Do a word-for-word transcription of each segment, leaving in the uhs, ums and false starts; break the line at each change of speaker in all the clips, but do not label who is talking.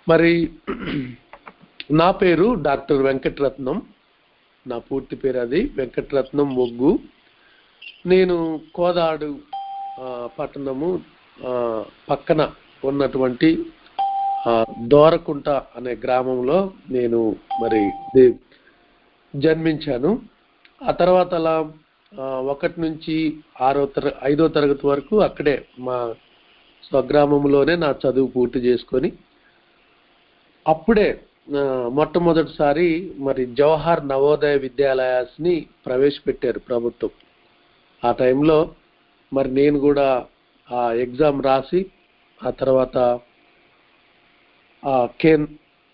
మరి నా పేరు డాక్టర్ వెంకటరత్నం. నా పూర్తి పేరు అది వెంకటరత్నం మొగ్గు. నేను కోదాడు పట్టణము పక్కన ఉన్నటువంటి దోరకుంట అనే గ్రామంలో నేను మరి జన్మించాను. ఆ తర్వాత అలా ఒకటి నుంచి ఆరో తర ఐదో తరగతి వరకు అక్కడే మా స్వగ్రామంలోనే నా చదువు పూర్తి చేసుకొని అప్పుడే మొట్టమొదటిసారి మరి జవహర్ నవోదయ విద్యాలయాస్ని ప్రవేశపెట్టారు ప్రభుత్వం. ఆ టైంలో మరి నేను కూడా ఆ ఎగ్జామ్ రాసి ఆ తర్వాత ఆ కేన్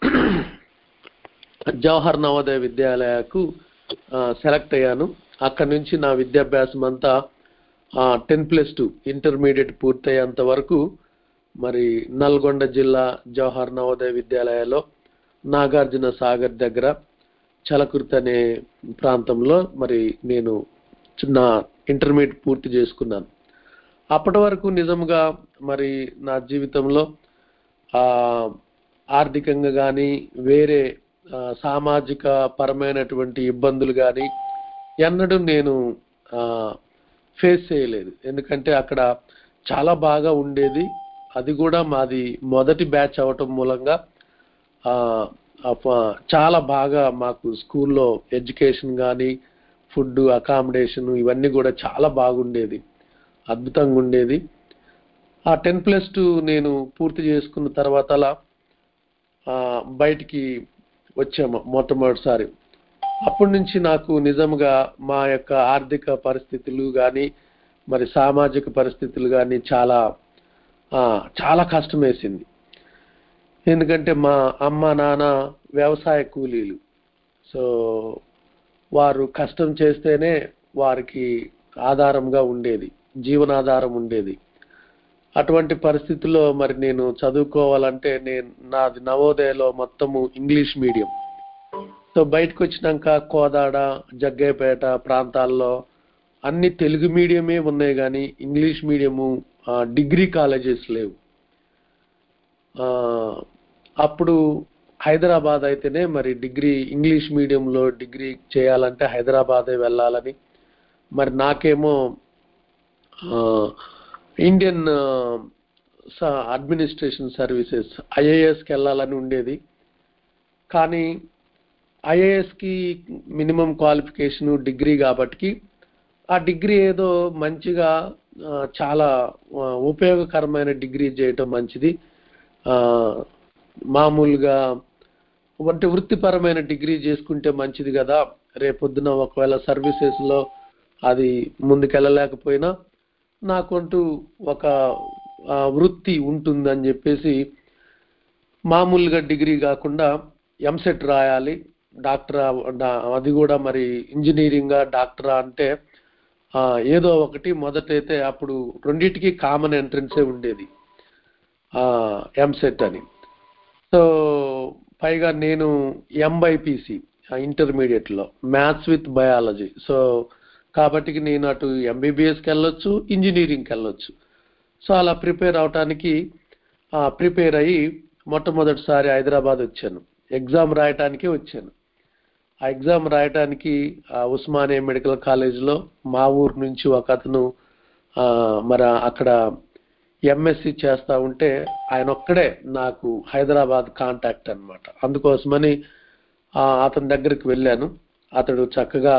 జవహర్ నవోదయ విద్యాలయకు సెలెక్ట్ అయ్యాను. అక్కడి నుంచి నా విద్యాభ్యాసం అంతా టెన్ ప్లస్ టూ ఇంటర్మీడియట్ పూర్తయ్యేంత వరకు మరి నల్గొండ జిల్లా జవహర్ నవోదయ విద్యాలయాలో నాగార్జున సాగర్ దగ్గర చలకుర్తి అనే ప్రాంతంలో మరి నేను చిన్న ఇంటర్మీడియట్ పూర్తి చేసుకున్నాను. అప్పటి వరకు నిజంగా మరి నా జీవితంలో ఆ ఆర్థికంగా కానీ వేరే సామాజిక పరమైనటువంటి ఇబ్బందులు కానీ ఎన్నడూ నేను ఫేస్ చేయలేదు. ఎందుకంటే అక్కడ చాలా బాగా ఉండేది. అది కూడా మాది మొదటి బ్యాచ్ అవటం మూలంగా చాలా బాగా మాకు స్కూల్లో ఎడ్యుకేషన్ కానీ ఫుడ్ అకామిడేషన్ ఇవన్నీ కూడా చాలా బాగుండేది, అద్భుతంగా ఉండేది. ఆ టెన్ ప్లస్ టూ నేను పూర్తి చేసుకున్న తర్వాత అలా బయటికి వచ్చాము మొట్టమొదటిసారి. అప్పటి నుంచి నాకు నిజంగా మా యొక్క ఆర్థిక పరిస్థితులు కానీ మరి సామాజిక పరిస్థితులు కానీ చాలా చాలా కష్టం వేసింది. ఎందుకంటే మా అమ్మ నాన్న వ్యవసాయ కూలీలు. సో వారు కష్టం చేస్తేనే వారికి ఆధారంగా ఉండేది, జీవనాధారం ఉండేది. అటువంటి పరిస్థితుల్లో మరి నేను చదువుకోవాలంటే నేను నాది నవోదయలో మొత్తము ఇంగ్లీష్ మీడియం. సో బయటకు వచ్చినాక కోదాడ జగ్గయ్యపేట ప్రాంతాల్లో అన్ని తెలుగు మీడియమే ఉన్నాయి కానీ ఇంగ్లీష్ మీడియము డిగ్రీ కాలేజెస్ లేవు. అప్పుడు హైదరాబాద్ అయితేనే మరి డిగ్రీ ఇంగ్లీష్ మీడియంలో డిగ్రీ చేయాలంటే హైదరాబాదే వెళ్ళాలని, మరి నాకేమో ఇండియన్ అడ్మినిస్ట్రేషన్ సర్వీసెస్ ఐఏఎస్కి వెళ్ళాలని ఉండేది. కానీ ఐఏఎస్కి మినిమం క్వాలిఫికేషను డిగ్రీ కాబట్టి ఆ డిగ్రీ ఏదో మంచిగా చాలా ఉపయోగకరమైన డిగ్రీ చేయటం మంచిది, మామూలుగా వంటి వృత్తిపరమైన డిగ్రీ చేసుకుంటే మంచిది కదా, రేపొద్దున ఒకవేళ సర్వీసెస్లో అది ముందుకెళ్ళలేకపోయినా నాకంటూ ఒక వృత్తి ఉంటుందని చెప్పేసి మామూలుగా డిగ్రీ కాకుండా ఎంసెట్ రాయాలి, డాక్టరా, అది కూడా మరి ఇంజనీరింగా డాక్టరా అంటే ఏదో ఒకటి. మొదటైతే అప్పుడు రెండింటికి కామన్ ఎంట్రన్సే ఉండేది ఎంసెట్ అని. సో పైగా నేను ఎంబైపీసీ ఇంటర్మీడియట్లో మ్యాథ్స్ విత్ బయాలజీ. సో కాబట్టి నేను అటు ఎంబీబీఎస్కి వెళ్ళొచ్చు, ఇంజనీరింగ్కి వెళ్ళొచ్చు. సో అలా ప్రిపేర్ అవటానికి ప్రిపేర్ అయ్యి మొట్టమొదటిసారి హైదరాబాద్ వచ్చాను. ఎగ్జామ్ రాయటానికే వచ్చాను. ఆ ఎగ్జామ్ రాయటానికి ఉస్మానియా మెడికల్ కాలేజ్లో మా ఊరు నుంచి ఒక అతను మరి అక్కడ ఎంఎస్సి చేస్తా ఉంటే ఆయన ఒక్కడే నాకు హైదరాబాద్ కాంటాక్ట్ అనమాట. అందుకోసమని అతని దగ్గరికి వెళ్ళాను. అతడు చక్కగా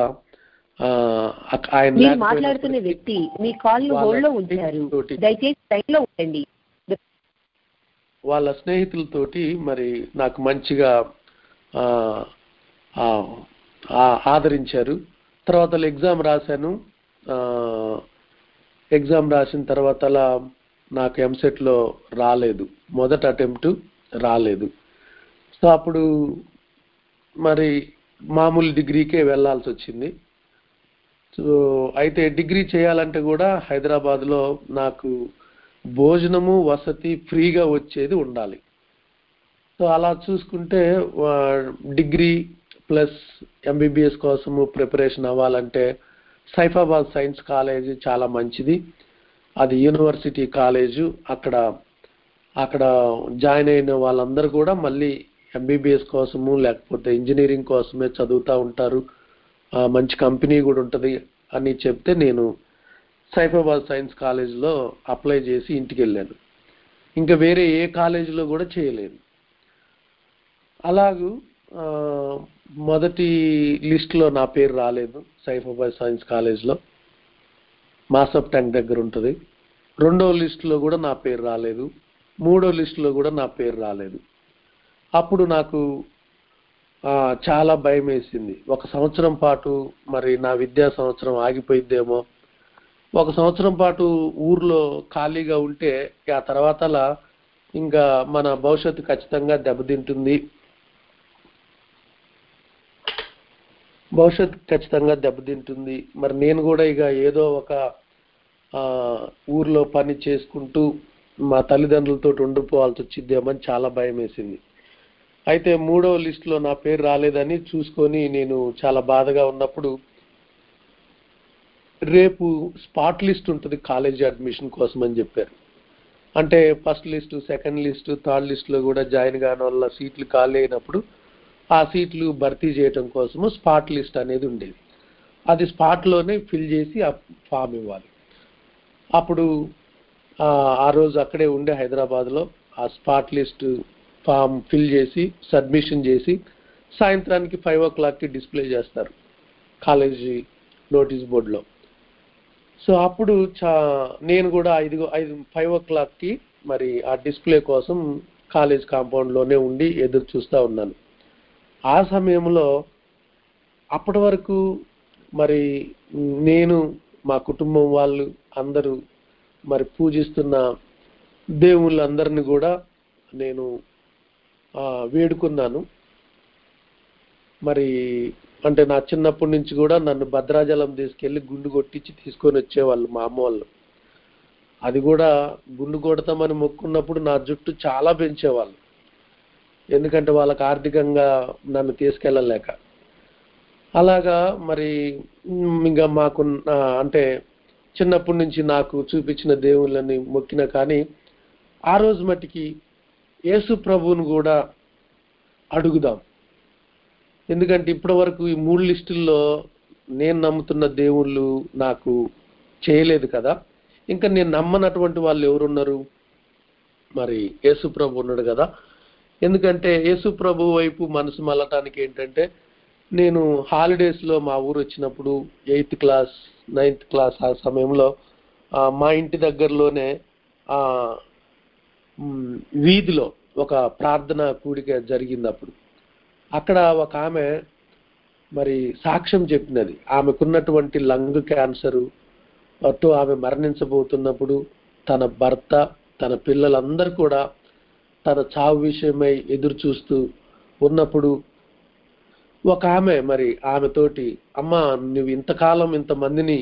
ఆయన
మాట్లాడుతున్న వ్యక్తి మీ కాల్ హోల్డ్ లో ఉంచారు, దయచేసి లైన్ లో ఉండండి.
వాళ్ళ స్నేహితులతోటి మరి నాకు మంచిగా ఆదరించారు. తర్వాత ఎగ్జామ్ రాశాను. ఎగ్జామ్ రాసిన తర్వాత అలా నాకు ఎంసెట్లో రాలేదు, మొదటి అటెంప్ట్ రాలేదు. సో అప్పుడు మరి మామూలు డిగ్రీకే వెళ్ళాల్సి వచ్చింది. సో అయితే డిగ్రీ చేయాలంటే కూడా హైదరాబాద్లో నాకు భోజనము వసతి ఫ్రీగా వచ్చేది ఉండాలి. సో అలా చూసుకుంటే డిగ్రీ ప్లస్ ఎంబీబీఎస్ కోసము ప్రిపరేషన్ అవ్వాలంటే సైఫాబాద్ సైన్స్ కాలేజ్ చాలా మంచిది. అది యూనివర్సిటీ కాలేజు. అక్కడ అక్కడ జాయిన్ అయిన వాళ్ళందరూ కూడా మళ్ళీ ఎంబీబీఎస్ కోసము లేకపోతే ఇంజనీరింగ్ కోసమే చదువుతూ ఉంటారు, మంచి కంపెనీ కూడా ఉంటుంది అని చెప్తే నేను సైఫాబాద్ సైన్స్ కాలేజ్లో అప్లై చేసి ఇంటికి వెళ్ళాను. ఇంకా వేరే ఏ కాలేజీలో కూడా చేయలేదు. అలాగూ మొదటి లిస్టులో నా పేరు రాలేదు సైఫాబాద్ సైన్స్ కాలేజ్లో, మాసప్ ట్యాంక్ దగ్గర ఉంటుంది. రెండో లిస్టులో కూడా నా పేరు రాలేదు, మూడో లిస్టులో కూడా నా పేరు రాలేదు. అప్పుడు నాకు చాలా భయం వేసింది. ఒక సంవత్సరం పాటు మరి నా విద్యా సంవత్సరం ఆగిపోయిద్దేమో, ఒక సంవత్సరం పాటు ఊర్లో ఖాళీగా ఉంటే ఆ తర్వాత ఇంకా మన భవిష్యత్తు ఖచ్చితంగా దెబ్బతింటుంది భవిష్యత్తు ఖచ్చితంగా దెబ్బతింటుంది మరి నేను కూడా ఇక ఏదో ఒక ఊర్లో పని చేసుకుంటూ మా తల్లిదండ్రులతో ఉండిపోవాల్సి వచ్చిద్దేమని చాలా భయం వేసింది. అయితే మూడవ లిస్టులో నా పేరు రాలేదని చూసుకొని నేను చాలా బాధగా ఉన్నప్పుడు, రేపు స్పాట్ లిస్ట్ ఉంటుంది కాలేజీ అడ్మిషన్ కోసం అని చెప్పారు. అంటే first list, second list, third లిస్టులో కూడా జాయిన్ కాని వల్ల సీట్లు ఖాళీ అయినప్పుడు ఆ సీట్లు భర్తీ చేయడం కోసము స్పాట్ లిస్ట్ అనేది ఉండేది. అది స్పాట్లోనే ఫిల్ చేసి ఆ ఫామ్ ఇవ్వాలి. అప్పుడు ఆ రోజు అక్కడే ఉండే హైదరాబాద్లో ఆ స్పాట్ లిస్ట్ ఫామ్ ఫిల్ చేసి సబ్మిషన్ చేసి సాయంత్రానికి ఫైవ్ ఓ క్లాక్కి డిస్ప్లే చేస్తారు కాలేజీ నోటీస్ బోర్డులో. సో అప్పుడు చా నేను కూడా ఐదు ఐదు ఫైవ్ ఓ క్లాక్కి మరి ఆ డిస్ప్లే కోసం కాలేజ్ కాంపౌండ్లోనే ఉండి ఎదురు చూస్తూ ఉన్నాను. ఆ సమయంలో అప్పటి వరకు మరి నేను మా కుటుంబం వాళ్ళు అందరూ మరి పూజిస్తున్న దేవుళ్ళందరినీ కూడా నేను వేడుకున్నాను. మరి అంటే నా చిన్నప్పటి నుంచి కూడా నన్ను భద్రాచలం తీసుకెళ్ళి గుండు కొట్టించి తీసుకొని వచ్చేవాళ్ళు మా అమ్మ వాళ్ళు. అది కూడా గుండు కొడతామని మొక్కున్నప్పుడు నా జుట్టు చాలా పెంచేవాళ్ళు, ఎందుకంటే వాళ్ళకి ఆర్థికంగా నన్ను తీసుకెళ్ళలేక. అలాగా మరి ఇంకా మాకు అంటే చిన్నప్పటి నుంచి నాకు చూపించిన దేవుళ్ళని మొక్కిన, కానీ ఆ రోజు మట్టికి యేసు ప్రభువును కూడా అడుగుదాం. ఎందుకంటే ఇప్పటి వరకు ఈ మూడు లిస్టుల్లో నేను నమ్ముతున్న దేవుళ్ళు నాకు చేయలేదు కదా, ఇంకా నేను నమ్మనటువంటి వాళ్ళు ఎవరున్నారు? మరి యేసు ప్రభు ఉన్నాడు కదా. ఎందుకంటే యేసు ప్రభు వైపు మనసు మళ్ళటానికి ఏంటంటే, నేను హాలిడేస్లో మా ఊరు వచ్చినప్పుడు ఎయిత్ క్లాస్ నైన్త్ క్లాస్ ఆ సమయంలో మా ఇంటి దగ్గరలోనే వీధిలో ఒక ప్రార్థన కూడిక జరిగింది. అప్పుడు అక్కడ ఒక ఆమె మరి సాక్ష్యం చెప్పినది. ఆమెకున్నటువంటి లంగ్ క్యాన్సరు అటు ఆమె మరణించబోతున్నప్పుడు తన భర్త తన పిల్లలందరూ కూడా తన చావు విషయమై ఎదురు చూస్తూ ఉన్నప్పుడు ఒక ఆమె మరి ఆమెతోటి, అమ్మ నువ్వు ఇంతకాలం ఇంతమందిని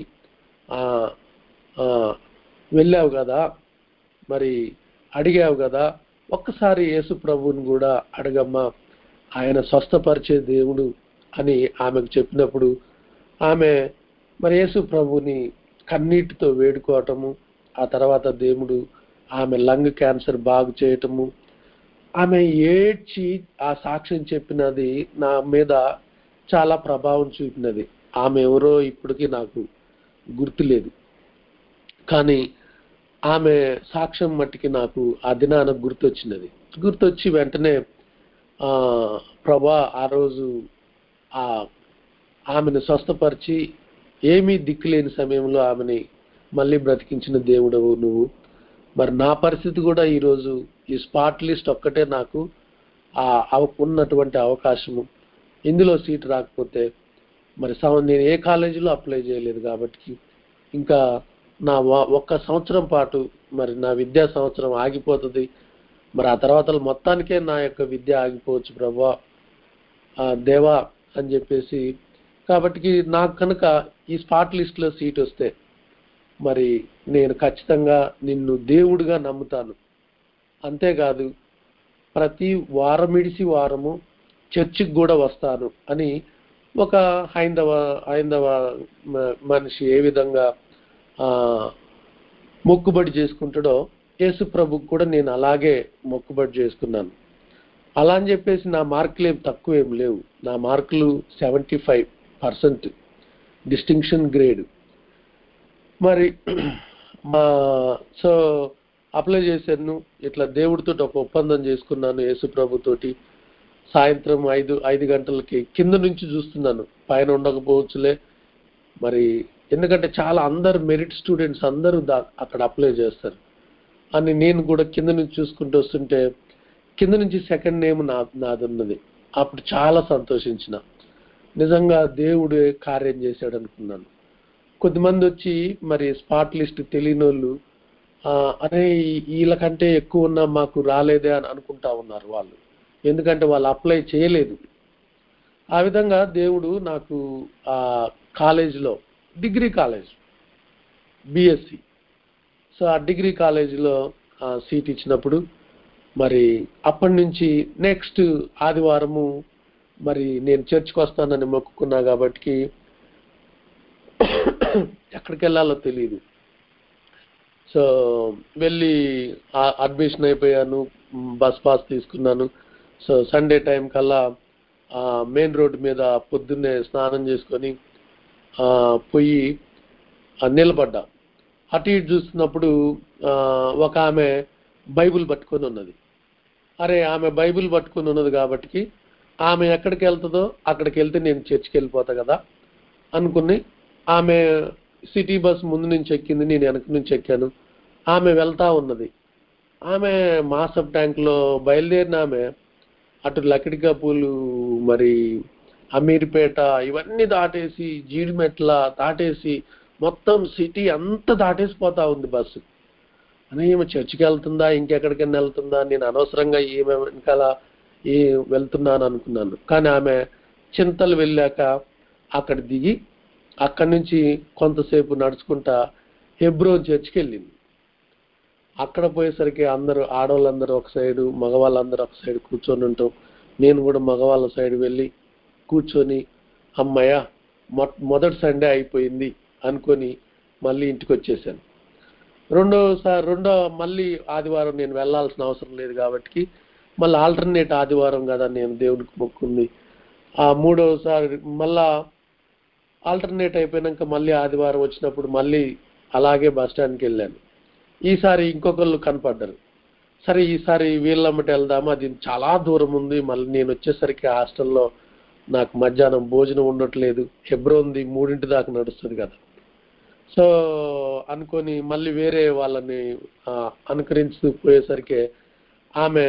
వెళ్ళావు కదా, మరి అడిగావు కదా, ఒక్కసారి యేసు ప్రభువుని కూడా అడగమ్మా, ఆయన స్వస్థపరిచే దేవుడు అని ఆమెకు చెప్పినప్పుడు ఆమె మరి యేసు ప్రభువుని కన్నీటితో వేడుకోవటము, ఆ తర్వాత దేవుడు ఆమె లంగ్ క్యాన్సర్ బాగు చేయటము, ఆమె ఏడ్చి ఆ సాక్ష్యం చెప్పినది నా మీద చాలా ప్రభావం చూపినది. ఆమె ఎవరో ఇప్పటికీ నాకు గుర్తులేదు, కానీ ఆమె సాక్ష్యం మట్టికి నాకు ఆ దినాన గుర్తొచ్చినది. గుర్తొచ్చి వెంటనే ఆ ప్రభా ఆ రోజు ఆ ఆమెను స్వస్థపరిచి ఏమీ దిక్కులేని సమయంలో ఆమెని మళ్ళీ బ్రతికించిన దేవుడవు నువ్వు. మరి నా పరిస్థితి కూడా ఈరోజు ఈ స్పాట్ లిస్ట్ ఒక్కటే నాకు ఆ ఉన్నటువంటి అవకాశము. ఇందులో సీట్ రాకపోతే మరి నేను ఏ కాలేజీలో అప్లై చేయలేదు కాబట్టి ఇంకా నా ఒక్క సంవత్సరం పాటు మరి నా విద్యా సంవత్సరం ఆగిపోతుంది. మరి ఆ తర్వాత మొత్తానికే నా యొక్క విద్య ఆగిపోవచ్చు ప్రభా దేవా అని చెప్పేసి. కాబట్టి నాకు కనుక ఈ స్పాట్ లిస్ట్లో సీట్ వస్తే మరి నేను ఖచ్చితంగా నిన్ను దేవుడిగా నమ్ముతాను. అంతేకాదు ప్రతి వారం ఇడిసి వారము చర్చికి కూడా వస్తాను అని ఒక హైందవ హైందవ మనిషి ఏ విధంగా మొక్కుబడి చేసుకుంటాడో యేసు ప్రభుకు కూడా నేను అలాగే మొక్కుబడి చేసుకున్నాను. అలా అని చెప్పేసి నా మార్కులు ఏం తక్కువ ఏం లేవు. నా మార్కులు seventy five percent distinction grade. మరి మా సో అప్లై చేశాను. ఇట్లా దేవుడితో ఒక ఒప్పందం చేసుకున్నాను యేసు ప్రభుతోటి. సాయంత్రం ఐదు ఐదు గంటలకి కింద నుంచి చూస్తున్నాను, పైన ఉండకపోవచ్చులే మరి, ఎందుకంటే చాలా అందరు మెరిట్ స్టూడెంట్స్ అందరూ దా అక్కడ అప్లై చేస్తారు అని నేను కూడా కింద నుంచి చూసుకుంటూ వస్తుంటే కింద నుంచి సెకండ్ నేమ్ నా నాది ఉన్నది. అప్పుడు చాలా సంతోషించిన, నిజంగా దేవుడు కార్యం చేశాడు అనుకున్నాను. కొద్దిమంది వచ్చి మరి స్పాట్ లిస్ట్ తెలియని వాళ్ళు అరే వీళ్ళకంటే ఎక్కువ ఉన్నా మాకు రాలేదే అని అనుకుంటా ఉన్నారు వాళ్ళు, ఎందుకంటే వాళ్ళు అప్లై చేయలేదు. ఆ విధంగా దేవుడు నాకు ఆ కాలేజీలో, డిగ్రీ కాలేజ్ బిఎస్సి, సో ఆ డిగ్రీ కాలేజీలో సీట్ ఇచ్చినప్పుడు మరి అప్పటి నుంచి నెక్స్ట్ ఆదివారము మరి నేను చర్చ్కి వస్తానని మొక్కుకున్నా కాబట్టి ఎక్కడికి వెళ్ళాలో తెలియదు. సో వెళ్ళి అడ్మిషన్ అయిపోయాను, బస్ పాస్ తీసుకున్నాను. సో సండే టైం కల్లా మెయిన్ రోడ్డు మీద పొద్దున్నే స్నానం చేసుకొని పోయి నిలబడ్డా. అటు ఇటు చూస్తున్నప్పుడు ఒక ఆమె బైబిల్ పట్టుకొని ఉన్నది. అరే ఆమె బైబిల్ పట్టుకొని ఉన్నది కాబట్టి ఆమె ఎక్కడికి వెళ్తుందో అక్కడికి వెళ్తే నేను చర్చికి వెళ్ళిపోతా కదా అనుకుని, ఆమె సిటీ బస్ ముందు నుంచి ఎక్కింది, నేను వెనక నుంచి ఎక్కాను. ఆమె వెళ్తా ఉన్నది. ఆమె మాసప్ ట్యాంక్లో బయలుదేరిన ఆమె అటు లకిడికాపూలు మరి అమీర్పేట ఇవన్నీ దాటేసి జీడిమెట్ల దాటేసి మొత్తం సిటీ అంతా దాటేసిపోతా ఉంది బస్సు. అని ఈమె చర్చికి వెళ్తుందా ఇంకెక్కడికైనా వెళ్తుందా, నేను అనవసరంగా ఈమె వెనకాల ఏ వెళ్తున్నాను అనుకున్నాను. కానీ ఆమె చింతలు వెళ్ళాక అక్కడ దిగి అక్కడి నుంచి కొంతసేపు నడుచుకుంటా హెబ్రోన్ చర్చికి వెళ్ళింది. అక్కడ పోయేసరికి అందరూ ఆడవాళ్ళందరూ ఒక సైడు, మగవాళ్ళందరూ ఒక సైడ్ కూర్చొని ఉంటాం. నేను కూడా మగవాళ్ళ సైడ్ వెళ్ళి కూర్చొని అమ్మయ్య మొ మొదటి సండే అయిపోయింది అనుకొని మళ్ళీ ఇంటికి వచ్చేసాను. రెండోసారి రెండో మళ్ళీ ఆదివారం నేను వెళ్ళాల్సిన అవసరం లేదు కాబట్టి మళ్ళీ ఆల్టర్నేట్ ఆదివారం కదా నేను దేవుడికి మొక్కుంది. ఆ మూడోసారి మళ్ళా ఆల్టర్నేట్ అయిపోయినాక మళ్ళీ ఆదివారం వచ్చినప్పుడు మళ్ళీ అలాగే బస్ స్టాండ్కి వెళ్ళాను. ఈసారి ఇంకొకళ్ళు కనపడ్డారు. సరే ఈసారి వీళ్ళమ్మటి వెళ్దాము, అది చాలా దూరం ఉంది, మళ్ళీ నేను వచ్చేసరికి హాస్టల్లో నాకు మధ్యాహ్నం భోజనం ఉండట్లేదు, హెబ్రోన్ది మూడింటి దాకా నడుస్తుంది కదా. సో అనుకొని మళ్ళీ వేరే వాళ్ళని అనుకరించు పోయేసరికి ఆమె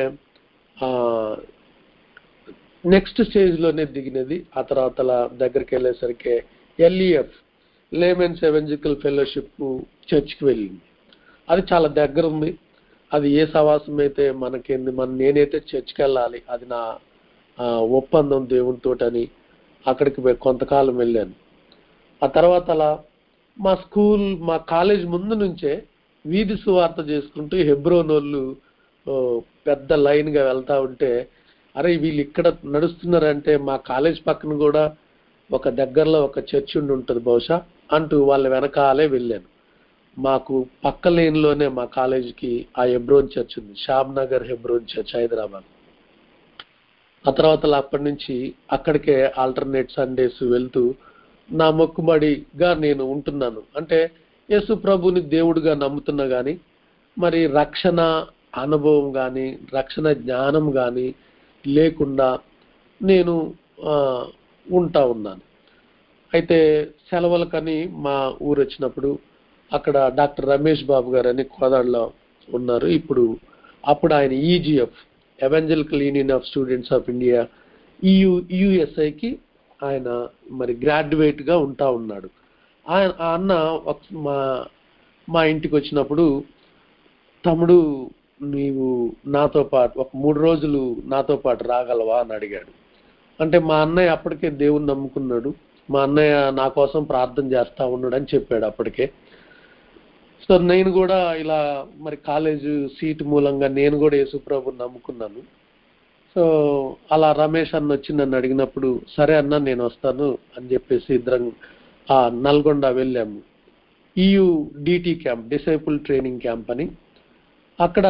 నెక్స్ట్ స్టేజ్లోనే దిగినది. ఆ తర్వాత దగ్గరికి వెళ్ళేసరికి ఎల్ఈఎఫ్ లేమెన్స్ ఎవెంజలికల్ ఫెలోషిప్ చర్చ్కి వెళ్ళింది. అది చాలా దగ్గర ఉంది. అది ఏ సవాసం అయితే మనకేంది, మన నేనైతే చర్చ్కి వెళ్ళాలి, అది నా ఒప్పందం దేవునితోటని అక్కడికి కొంతకాలం వెళ్ళాను. ఆ తర్వాత అలా మా స్కూల్ మా కాలేజ్ ముందు నుంచే వీధి సువార్త చేసుకుంటూ హెబ్రోన్ వాళ్ళు పెద్ద లైన్గా వెళ్తా ఉంటే అరే వీళ్ళు ఇక్కడ నడుస్తున్నారంటే మా కాలేజ్ పక్కన కూడా ఒక దగ్గరలో ఒక చర్చ్ ఉండి ఉంటుంది బహుశా అంటూ వాళ్ళ వెనకాలే వెళ్ళాను. మాకు పక్క లేన్లోనే మా కాలేజీకి ఆ హెబ్రోన్ చర్చ్ ఉంది, షాబ్ నగర్ హెబ్రోన్ చర్చ్ హైదరాబాద్. ఆ తర్వాత అప్పటి నుంచి అక్కడికే ఆల్టర్నేట్ సండేస్ వెళ్తూ నా మొక్కుబడిగా నేను ఉంటున్నాను. అంటే యేసు ప్రభుని దేవుడిగా నమ్ముతున్నా కానీ మరి రక్షణ అనుభవం కానీ రక్షణ జ్ఞానం కానీ లేకుండా నేను ఉంటా ఉన్నాను. అయితే సెలవులకని మా ఊరు వచ్చినప్పుడు అక్కడ డాక్టర్ రమేష్ బాబు గారు అని కోదాడలో ఉన్నారు. ఇప్పుడు అప్పుడు ఆయన EGF evangelical union of students of India EU యుఎస్ఐకి ఆయన మరి గ్రాడ్యుయేట్గా ఉంటా ఉన్నాడు. ఆయన ఆ అన్న మా మా ఇంటికి వచ్చినప్పుడు తమ్ముడు నీవు నాతో పాటు ఒక మూడు రోజులు నాతో పాటు రాగలవా అని అడిగాడు. అంటే మా అన్నయ్య అప్పటికే దేవుని నమ్ముకున్నాడు, మా అన్నయ్య నా కోసం ప్రార్థన చేస్తా ఉన్నాడు అని చెప్పాడు అప్పటికే. సో నేను కూడా ఇలా మరి కాలేజు సీటు మూలంగా నేను కూడా యేసుప్రభుని నమ్ముకున్నాను. సో అలా రమేష్ అన్న వచ్చి నన్ను అడిగినప్పుడు సరే అన్న నేను వస్తాను అని చెప్పేసి ఇద్దరం ఆ నల్గొండ వెళ్ళాము. EU DT camp, disciple training camp అని. అక్కడ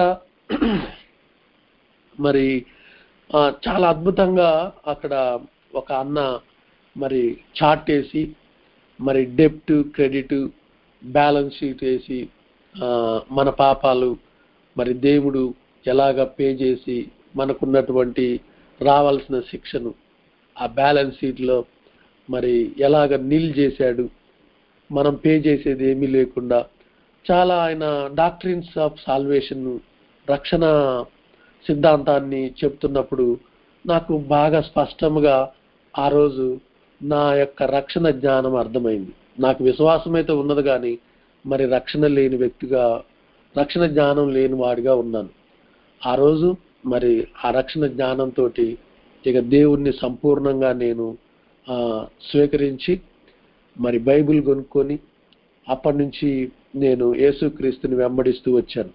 మరి చాలా అద్భుతంగా అక్కడ ఒక అన్న మరి చార్ట్ వేసి మరి డెబ్ట్ క్రెడిట్ బ్యాలెన్స్ షీట్ వేసి మన పాపాలు మరి దేవుడు ఎలాగ పే చేసి మనకున్నటువంటి రావాల్సిన శిక్షను ఆ బ్యాలెన్స్ షీట్లో మరి ఎలాగ నిల్ చేశాడు, మనం పే చేసేది ఏమీ లేకుండా చాలా ఆయన డాక్ట్రిన్స్ ఆఫ్ సాల్వేషన్ రక్షణ సిద్ధాంతాన్ని చెప్తున్నప్పుడు నాకు బాగా స్పష్టంగా ఆ రోజు నా యొక్క రక్షణ జ్ఞానం అర్థమైంది. నాకు విశ్వాసం అయితే ఉన్నది కానీ మరి రక్షణ లేని వ్యక్తిగా, రక్షణ జ్ఞానం లేని వాడిగా ఉన్నాను. ఆ రోజు మరి ఆ రక్షణ జ్ఞానంతో ఇక దేవుణ్ణి సంపూర్ణంగా నేను స్వీకరించి మరి బైబిల్ కొనుక్కొని అప్పటి నుంచి నేను యేసుక్రీస్తుని వెంబడిస్తూ వచ్చాను.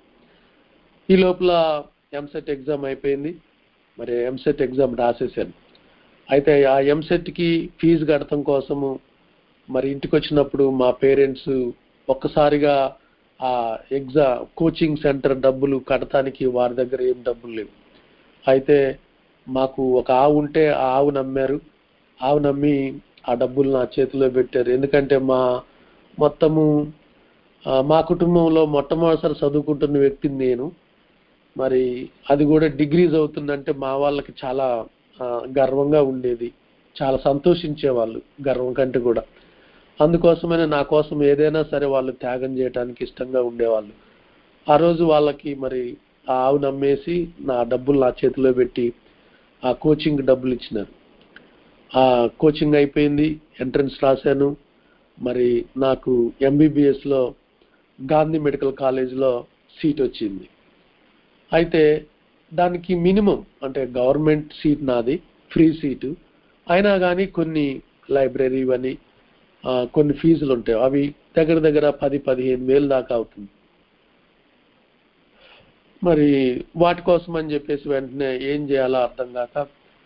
ఈ లోపల ఎంసెట్ ఎగ్జామ్ అయిపోయింది. మరి ఎంసెట్ ఎగ్జామ్ రాసేసాను. అయితే ఆ ఎంసెట్కి ఫీజు కడటం కోసము మరి ఇంటికి వచ్చినప్పుడు మా పేరెంట్స్ ఒక్కసారిగా ఆ ఎగ్జామ్ కోచింగ్ సెంటర్ డబ్బులు కడటానికి వారి దగ్గర ఏం డబ్బులు లేవు. అయితే మాకు ఒక ఆవు ఉంటే ఆ ఆవు నమ్మారు. ఆవు నమ్మి ఆ డబ్బులు నా చేతిలో పెట్టారు. ఎందుకంటే మా మొత్తము మా కుటుంబంలో మొట్టమొదటిసారి చదువుకుంటున్న వ్యక్తిని నేను. మరి అది కూడా డిగ్రీ చదువుతుందంటే మా వాళ్ళకి చాలా గర్వంగా ఉండేది, చాలా సంతోషించేవాళ్ళు గర్వం కంటే కూడా. అందుకోసమైనా నా కోసం ఏదైనా సరే వాళ్ళు త్యాగం చేయడానికి ఇష్టంగా ఉండేవాళ్ళు. ఆ రోజు వాళ్ళకి మరి ఆ ఆవు నమ్మేసి నా డబ్బులు నా చేతిలో పెట్టి ఆ కోచింగ్ డబ్బులు ఇచ్చినారు. ఆ కోచింగ్ అయిపోయింది, ఎంట్రన్స్ రాశాను. మరి నాకు ఎంబీబీఎస్లో గాంధీ మెడికల్ కాలేజ్లో సీట్ వచ్చింది. అయితే దానికి మినిమం అంటే గవర్నమెంట్ సీట్ నాది, ఫ్రీ సీటు అయినా కానీ కొన్ని లైబ్రరీ అని కొన్ని ఫీజులు ఉంటాయి. అవి దగ్గర దగ్గర పది పదిహేను వేలు దాకా అవుతుంది. మరి వాటి కోసం అని చెప్పేసి వెంటనే ఏం చేయాలో అర్థం కాక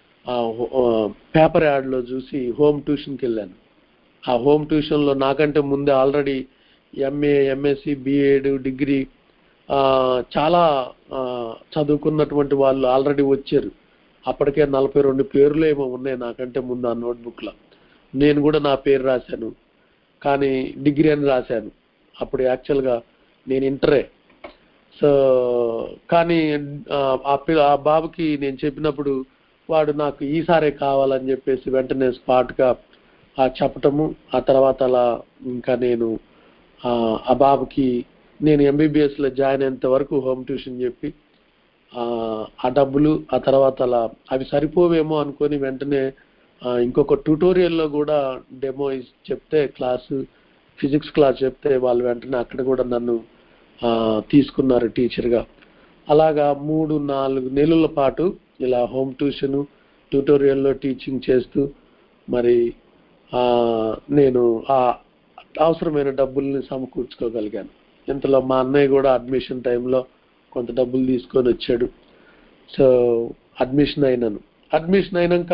పేపర్ యాడ్లో చూసి హోమ్ ట్యూషన్కి వెళ్ళాను. ఆ హోమ్ ట్యూషన్లో నాకంటే ముందే already MA MSc BEd degree చాలా చదువుకున్నటువంటి వాళ్ళు ఆల్రెడీ వచ్చారు. అప్పటికే నలభై రెండు పేర్లు ఏమో ఉన్నాయి నాకంటే ముందు ఆ నోట్బుక్లో. నేను కూడా నా పేరు రాశాను, కానీ డిగ్రీ అని రాశాను. అప్పుడు యాక్చువల్గా నేను ఇంటరే. సో కానీ ఆ పిల్ల ఆ బాబుకి నేను చెప్పినప్పుడు వాడు నాకు ఈసారే కావాలని చెప్పేసి వెంటనే స్పాట్గా ఆ చెప్పటము, ఆ తర్వాత అలా ఇంకా నేను ఆ బాబుకి నేను ఎంబీబీఎస్లో జాయిన్ అయ్యేంత వరకు హోమ్ ట్యూషన్ చెప్పి ఆ డబ్బులు ఆ తర్వాత అలా అవి సరిపోవేమో అనుకొని వెంటనే ఇంకొక ట్యూటోరియల్లో కూడా డెమో చెప్తే క్లాసు ఫిజిక్స్ క్లాస్ చెప్తే వాళ్ళు వెంటనే అక్కడ కూడా నన్ను తీసుకున్నారు టీచర్గా. అలాగా మూడు నాలుగు నెలల పాటు ఇలా హోమ్ ట్యూషను ట్యూటోరియల్లో టీచింగ్ చేస్తూ మరి నేను ఆ అవసరమైన డబ్బుల్ని సమకూర్చుకోగలిగాను. ఇంతలో మా అన్నయ్య కూడా అడ్మిషన్ టైంలో కొంత డబ్బులు తీసుకొని వచ్చాడు. సో అడ్మిషన్ అయినాను. అడ్మిషన్ అయినాక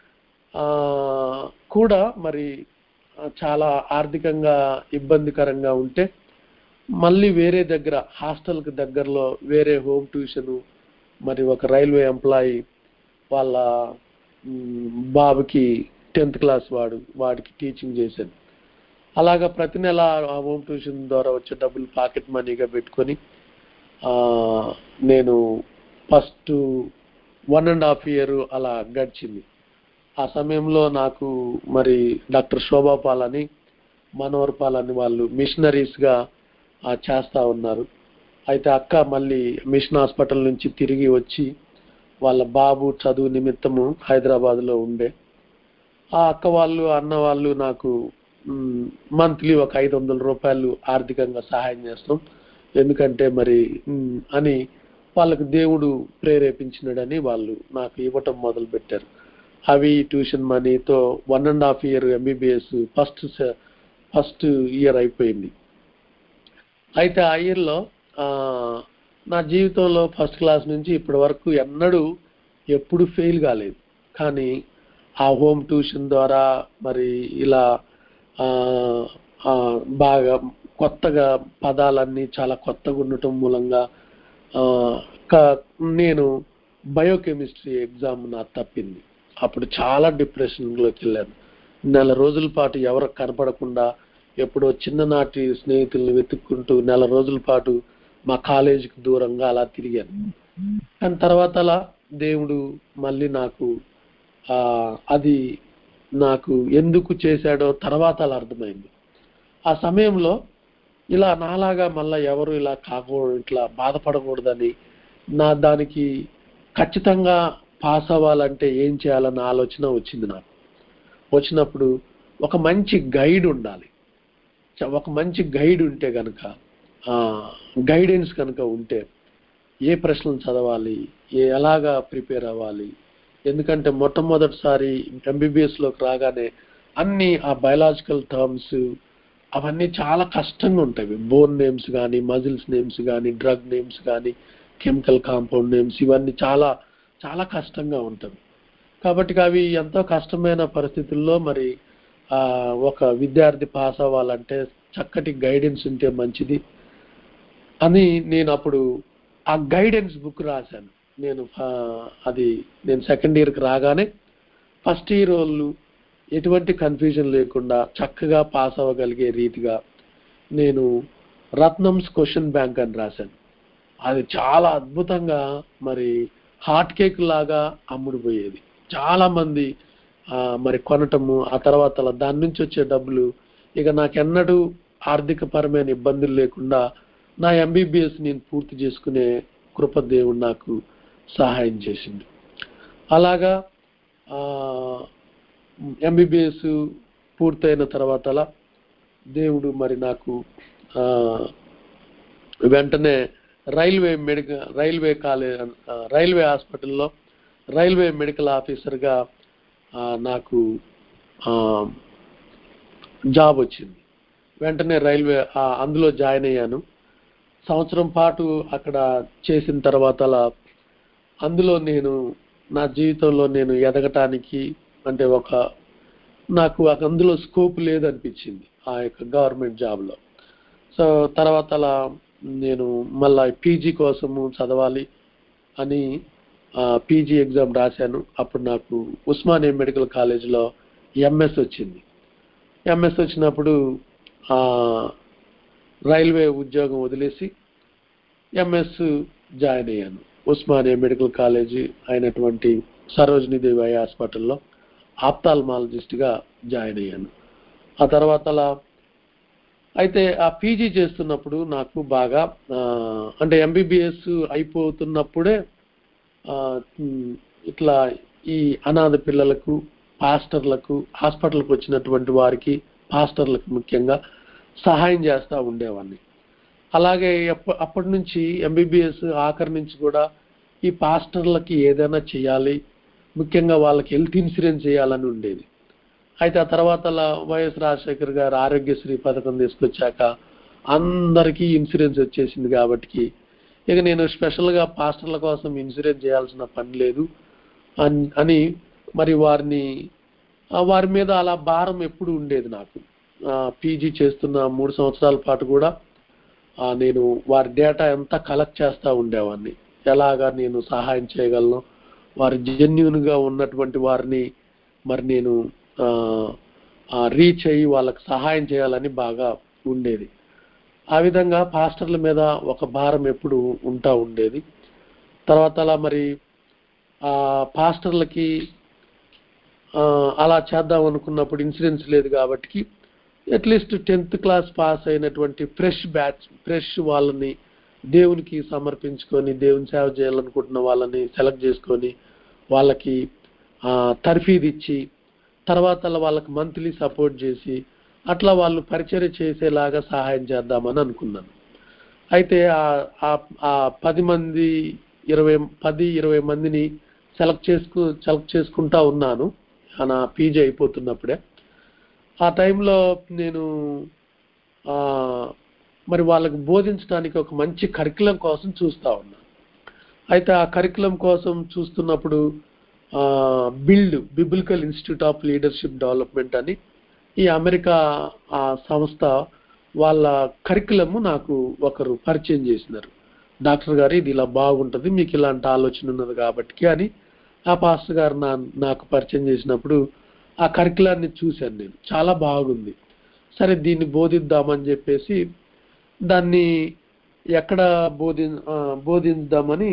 కూడా మరి చాలా ఆర్థికంగా ఇబ్బందికరంగా ఉంటే మళ్ళీ వేరే దగ్గర హాస్టల్కి దగ్గరలో వేరే హోమ్ ట్యూషను మరి ఒక రైల్వే ఎంప్లాయీ వాళ్ళ బాబుకి టెన్త్ క్లాస్ వాడు వాడికి టీచింగ్ చేశాను. అలాగా ప్రతి నెల ఆ హోమ్ ట్యూషన్ ద్వారా వచ్చే డబ్బులు పాకెట్ మనీగా పెట్టుకొని నేను first one and half year అలా గడిచింది. ఆ సమయంలో నాకు మరి డాక్టర్ శోభాపాల్ అని మనోహర్ పాల్ అని వాళ్ళు మిషనరీస్గా చేస్తూ ఉన్నారు. అయితే అక్క మళ్ళీ మిషన్ హాస్పిటల్ నుంచి తిరిగి వచ్చి వాళ్ళ బాబు చదువు నిమిత్తము హైదరాబాద్లో ఉండే. ఆ అక్క వాళ్ళు అన్న వాళ్ళు నాకు మంత్లీ ఒక ఐదు వందల రూపాయలు ఆర్థికంగా సహాయం చేస్తాం, ఎందుకంటే మరి అని వాళ్ళకు దేవుడు ప్రేరేపించినాడని వాళ్ళు నాకు ఇవ్వటం మొదలు పెట్టారు. అవి ట్యూషన్ మనీతో one and half year MBBS first first year అయిపోయింది. అయితే ఆ ఇయర్లో నా జీవితంలో ఫస్ట్ క్లాస్ నుంచి ఇప్పటి వరకు ఎన్నడూ ఎప్పుడు ఫెయిల్ కాలేదు. కానీ ఆ హోమ్ ట్యూషన్ ద్వారా మరి ఇలా బాగా కొత్తగా పదాలన్నీ చాలా కొత్తగా ఉండటం మూలంగా నేను బయోకెమిస్ట్రీ ఎగ్జామ్ నా తప్పింది. అప్పుడు చాలా డిప్రెషన్లోకి వెళ్ళాను. నెల రోజుల పాటు ఎవరికి కనపడకుండా ఎప్పుడో చిన్ననాటి స్నేహితుల్ని వెతుక్కుంటూ నెల రోజుల పాటు మా కాలేజీకి దూరంగా అలా తిరిగాను. కానీ తర్వాత అలా దేవుడు మళ్ళీ నాకు ఆ అది నాకు ఎందుకు చేశాడో తర్వాత అలా అర్థమైంది. ఆ సమయంలో ఇలా నాలాగా మళ్ళీ ఎవరు ఇలా కాకూడదు, ఇట్లా బాధపడకూడదని, నా దానికి ఖచ్చితంగా పాస్ అవ్వాలంటే ఏం చేయాలన్న ఆలోచన వచ్చింది నాకు. వచ్చినప్పుడు ఒక మంచి గైడ్ ఉండాలి. ఒక మంచి గైడ్ ఉంటే కనుక, గైడెన్స్ కనుక ఉంటే ఏ ప్రశ్నలు చదవాలి, ఏ ఎలాగా ప్రిపేర్ అవ్వాలి. ఎందుకంటే మొట్టమొదటిసారి ఎంబీబీఎస్లోకి రాగానే అన్ని ఆ బయలాజికల్ టర్మ్స్ అవన్నీ చాలా కష్టంగా ఉంటాయి. బోన్ నేమ్స్ కానీ, మజిల్స్ నేమ్స్ కానీ, డ్రగ్ నేమ్స్ కానీ, కెమికల్ కాంపౌండ్ నేమ్స్, ఇవన్నీ చాలా చాలా కష్టంగా ఉంటుంది. కాబట్టి అవి ఎంతో కష్టమైన పరిస్థితుల్లో మరి ఒక విద్యార్థి పాస్ అవ్వాలంటే చక్కటి గైడెన్స్ ఉంటే మంచిది అని నేను అప్పుడు ఆ గైడెన్స్ బుక్ రాశాను. నేను అది నేను సెకండ్ ఇయర్కి రాగానే ఫస్ట్ ఇయర్ వాళ్ళు ఎటువంటి కన్ఫ్యూజన్ లేకుండా చక్కగా పాస్ అవ్వగలిగే రీతిగా నేను రత్నంస్ క్వశ్చన్ బ్యాంక్ అని రాశాను. అది చాలా అద్భుతంగా మరి హాట్ కేక్ లాగా అమ్ముడుపోయేది. చాలా మంది మరి కొనటము, ఆ తర్వాత దాని నుంచి వచ్చే డబ్బులు ఇక నాకెన్నడూ ఆర్థిక పరమైన ఇబ్బందులు లేకుండా నా ఎంబీబీఎస్ నేను పూర్తి చేసుకునే కృప దేవుడు నాకు సహాయం చేసింది. అలాగా ఎంబీబీఎస్ పూర్తయిన తర్వాత దేవుడు మరి నాకు వెంటనే railway medical railway college railway హాస్పిటల్లో రైల్వే మెడికల్ ఆఫీసర్గా నాకు జాబ్ వచ్చింది. వెంటనే రైల్వే అందులో జాయిన్ అయ్యాను. సంవత్సరం పాటు అక్కడ చేసిన తర్వాత అందులో నేను నా జీవితంలో నేను ఎదగటానికి అంటే ఒక నాకు అందులో స్కోప్ లేదనిపించింది ఆ యొక్క గవర్నమెంట్ జాబ్లో. సో తర్వాత అలా నేను మళ్ళా పీజీ కోసము చదవాలి అని పీజీ ఎగ్జామ్ రాశాను. అప్పుడు నాకు ఉస్మానియా మెడికల్ కాలేజ్లో ఎంఎస్ వచ్చింది. ఎంఎస్ వచ్చినప్పుడు రైల్వే ఉద్యోగం వదిలేసి ఎంఎస్ జాయిన్ అయ్యాను. ఉస్మానియా మెడికల్ కాలేజీ అయినటువంటి సరోజినీ దేవి ఐ హాస్పిటల్లో ఆప్థాల్మాలజిస్ట్గా జాయిన్ అయ్యాను. ఆ తర్వాత అలా అయితే ఆ పీజీ చేస్తున్నప్పుడు నాకు బాగా అంటే ఎంబీబీఎస్ అయిపోతున్నప్పుడే ఇట్లా ఈ అనాథ పిల్లలకు, పాస్టర్లకు, హాస్పిటల్కి వచ్చినటువంటి వారికి, పాస్టర్లకు ముఖ్యంగా సహాయం చేస్తూ ఉండేవాడిని. అలాగే అప్పటి నుంచి ఎంబీబీఎస్ ఆఖరి నుంచి కూడా ఈ పాస్టర్లకి ఏదైనా చేయాలి, ముఖ్యంగా వాళ్ళకి హెల్త్ ఇన్సూరెన్స్ చేయాలని ఉండేది. అయితే ఆ తర్వాత వైఎస్ రాజశేఖర్ గారు ఆరోగ్యశ్రీ పథకం తీసుకొచ్చాక అందరికీ ఇన్సూరెన్స్ వచ్చేసింది. కాబట్టి ఇక నేను స్పెషల్గా పాస్టర్ల కోసం ఇన్సూరెన్స్ చేయాల్సిన పని లేదు అని మరి వారిని వారి మీద అలా భారం ఎప్పుడు ఉండేది నాకు. పీజీ చేస్తున్న మూడు సంవత్సరాల పాటు కూడా నేను వారి డేటా ఎంత కలెక్ట్ చేస్తూ ఉండేవాడిని, ఎలాగా నేను సహాయం చేయగలను, వారి జెన్యూన్గా ఉన్నటువంటి వారిని మరి నేను రీచ్ అయ్యి వాళ్ళకి సహాయం చేయాలని బాగా ఉండేది. ఆ విధంగా పాస్టర్ల మీద ఒక భారం ఎప్పుడు ఉంటా ఉండేది. తర్వాత అలా మరి ఆ పాస్టర్లకి అలా చేద్దాం అనుకున్నప్పుడు ఇన్సూరెన్స్ లేదు కాబట్టి అట్లీస్ట్ టెన్త్ క్లాస్ పాస్ అయినటువంటి ఫ్రెష్ బ్యాచ్ ఫ్రెష్ వాళ్ళని దేవునికి సమర్పించుకొని దేవుని సేవ చేయాలనుకుంటున్న వాళ్ళని సెలెక్ట్ చేసుకొని వాళ్ళకి తర్ఫీదు ఇచ్చి తర్వాత వాళ్ళకి మంత్లీ సపోర్ట్ చేసి అట్లా వాళ్ళు పరిచర్య చేసేలాగా సహాయం చేద్దామని అనుకున్నాను. అయితే ఆ పది మంది ఇరవై పది ఇరవై మందిని సెలెక్ట్ చేసుకు సెలెక్ట్ చేసుకుంటా ఉన్నాను నా పీజీ అయిపోతున్నప్పుడే. ఆ టైంలో నేను మరి వాళ్ళకి బోధించడానికి ఒక మంచి కరికులం కోసం చూస్తూ ఉన్నాను. అయితే ఆ కరికులం కోసం చూస్తున్నప్పుడు build biblical institute of leadership development అని ఈ అమెరికా ఆ సంస్థ వాళ్ళ కరికులము నాకు ఒకరు పరిచయం చేసినారు. డాక్టర్ గారు ఇది ఇలా బాగుంటుంది, మీకు ఇలాంటి ఆలోచన ఉన్నది కాబట్టి అని ఆ పాస్టర్ గారు నా నాకు పరిచయం చేసినప్పుడు ఆ కరికులాన్ని చూశాను. నేను చాలా బాగుంది, సరే దీన్ని బోధిద్దామని చెప్పేసి దాన్ని ఎక్కడ బోధి బోధిద్దామని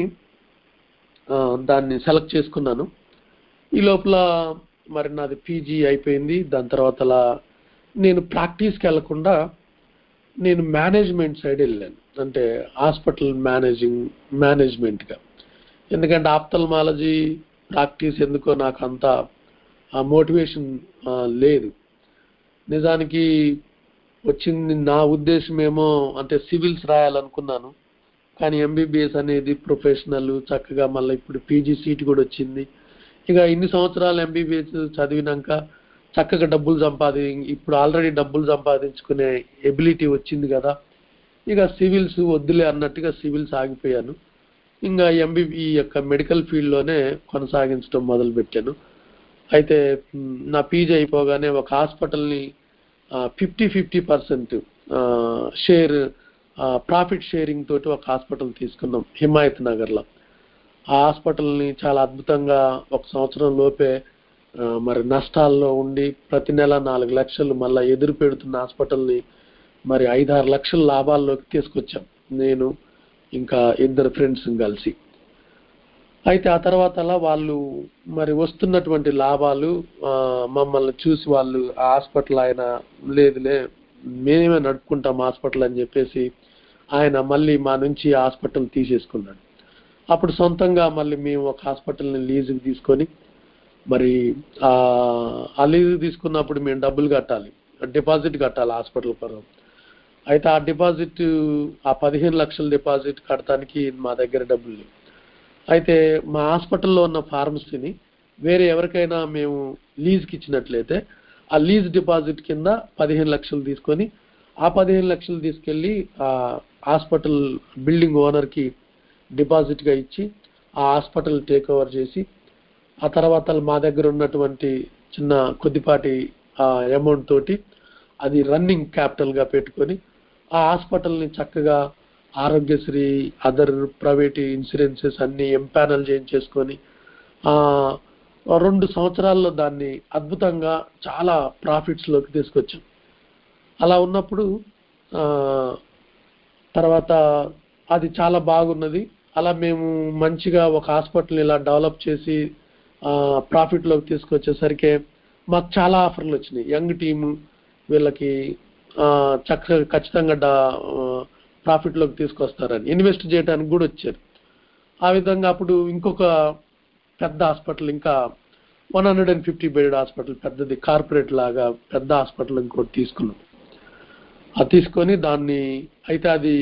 దాన్ని సెలెక్ట్ చేసుకున్నాను. ఈ లోపల మరి నాది పీజీ అయిపోయింది. దాని తర్వాత అలా నేను ప్రాక్టీస్కి వెళ్లకుండా నేను మేనేజ్మెంట్ సైడ్ వెళ్ళాను, అంటే హాస్పిటల్ మేనేజింగ్ మేనేజ్మెంట్గా. ఎందుకంటే ఆప్థల్మాలజీ ప్రాక్టీస్ ఎందుకో నాకు అంత ఆ మోటివేషన్ లేదు. నిజానికి వచ్చింది నా ఉద్దేశం ఏమో అంటే సివిల్స్ రాయాలనుకున్నాను, కానీ ఎంబీబీఎస్ అనేది ప్రొఫెషనల్ చక్కగా మళ్ళీ ఇప్పుడు పీజీ సీట్ కూడా వచ్చింది. ఇక ఇన్ని సంవత్సరాలు ఎంబీబీఎస్ చదివినాక చక్కగా డబ్బులు సంపాది ఇప్పుడు ఆల్రెడీ డబ్బులు సంపాదించుకునే ఎబిలిటీ వచ్చింది కదా, ఇక సివిల్స్ వద్దులే అన్నట్టుగా సివిల్స్ ఆగిపోయాను. ఇంకా ఎంబీబీ ఈ యొక్క మెడికల్ ఫీల్డ్లోనే కొనసాగించడం మొదలుపెట్టాను. అయితే నా పీజీ అయిపోగానే ఒక హాస్పిటల్ని fifty fifty percent share profit sharing తోటి ఒక హాస్పిటల్ తీసుకున్నాం హిమాయత్ నగర్లో. ఆ హాస్పిటల్ని చాలా అద్భుతంగా ఒక సంవత్సరం లోపే మరి నష్టాల్లో ఉండి ప్రతి నెల నాలుగు లక్షలు మళ్ళీ ఎదురు పెడుతున్న హాస్పిటల్ని మరి ఐదారు లక్షల లాభాల్లోకి తీసుకొచ్చాం నేను ఇంకా ఇద్దరు ఫ్రెండ్స్ కలిసి. అయితే ఆ తర్వాత అలా వాళ్ళు మరి వస్తున్నటువంటి లాభాలు మమ్మల్ని చూసి వాళ్ళు ఆ హాస్పిటల్ ఆయన లేదులే మేమే నడుపుకుంటాం హాస్పిటల్ అని చెప్పేసి ఆయన మళ్ళీ మా నుంచి హాస్పిటల్ తీసేసుకున్నాడు. అప్పుడు సొంతంగా మళ్ళీ మేము ఒక హాస్పిటల్ని లీజుకి తీసుకొని మరి ఆ లీజుకి తీసుకున్నప్పుడు మేము డబ్బులు కట్టాలి, డిపాజిట్ కట్టాలి హాస్పిటల్ పరం. అయితే ఆ డిపాజిట్ ఆ పదిహేను లక్షల డిపాజిట్ కట్టడానికి మా దగ్గర డబ్బులు లేవు. అయితే మా హాస్పిటల్లో ఉన్న ఫార్మసీని వేరే ఎవరికైనా మేము లీజ్కి ఇచ్చినట్లయితే ఆ లీజ్ డిపాజిట్ కింద పదిహేను లక్షలు తీసుకొని ఆ పదిహేను లక్షలు తీసుకెళ్ళి ఆ హాస్పిటల్ బిల్డింగ్ ఓనర్కి డిపాజిట్గా ఇచ్చి ఆ హాస్పిటల్ టేక్ ఓవర్ చేసి ఆ తర్వాత మా దగ్గర ఉన్నటువంటి చిన్న కొద్దిపాటి అమౌంట్ తోటి అది రన్నింగ్ క్యాపిటల్గా పెట్టుకొని ఆ హాస్పిటల్ని చక్కగా ఆరోగ్యశ్రీ అదర్ ప్రైవేట్ ఇన్సూరెన్సెస్ అన్ని ఎంపానల్ చేయించేసుకొని రెండు సంవత్సరాల్లో దాన్ని అద్భుతంగా చాలా ప్రాఫిట్స్లోకి తీసుకొచ్చాం. అలా ఉన్నప్పుడు తర్వాత అది చాలా బాగున్నది. అలా మేము మంచిగా ఒక హాస్పిటల్ ఇలా డెవలప్ చేసి ప్రాఫిట్లోకి తీసుకొచ్చేసరికి మాకు చాలా ఆఫర్లు వచ్చినాయి. యంగ్ టీము వీళ్ళకి చక్కగా ఖచ్చితంగా డా ప్రాఫిట్లోకి తీసుకొస్తారని ఇన్వెస్ట్ చేయడానికి కూడా వచ్చారు. ఆ విధంగా అప్పుడు ఇంకొక పెద్ద హాస్పిటల్ ఇంకా one hundred and fifty bed hospital పెద్దది కార్పొరేట్ లాగా పెద్ద హాస్పిటల్ ఇంకోటి తీసుకున్నాం. అది తీసుకొని దాన్ని అయితే అది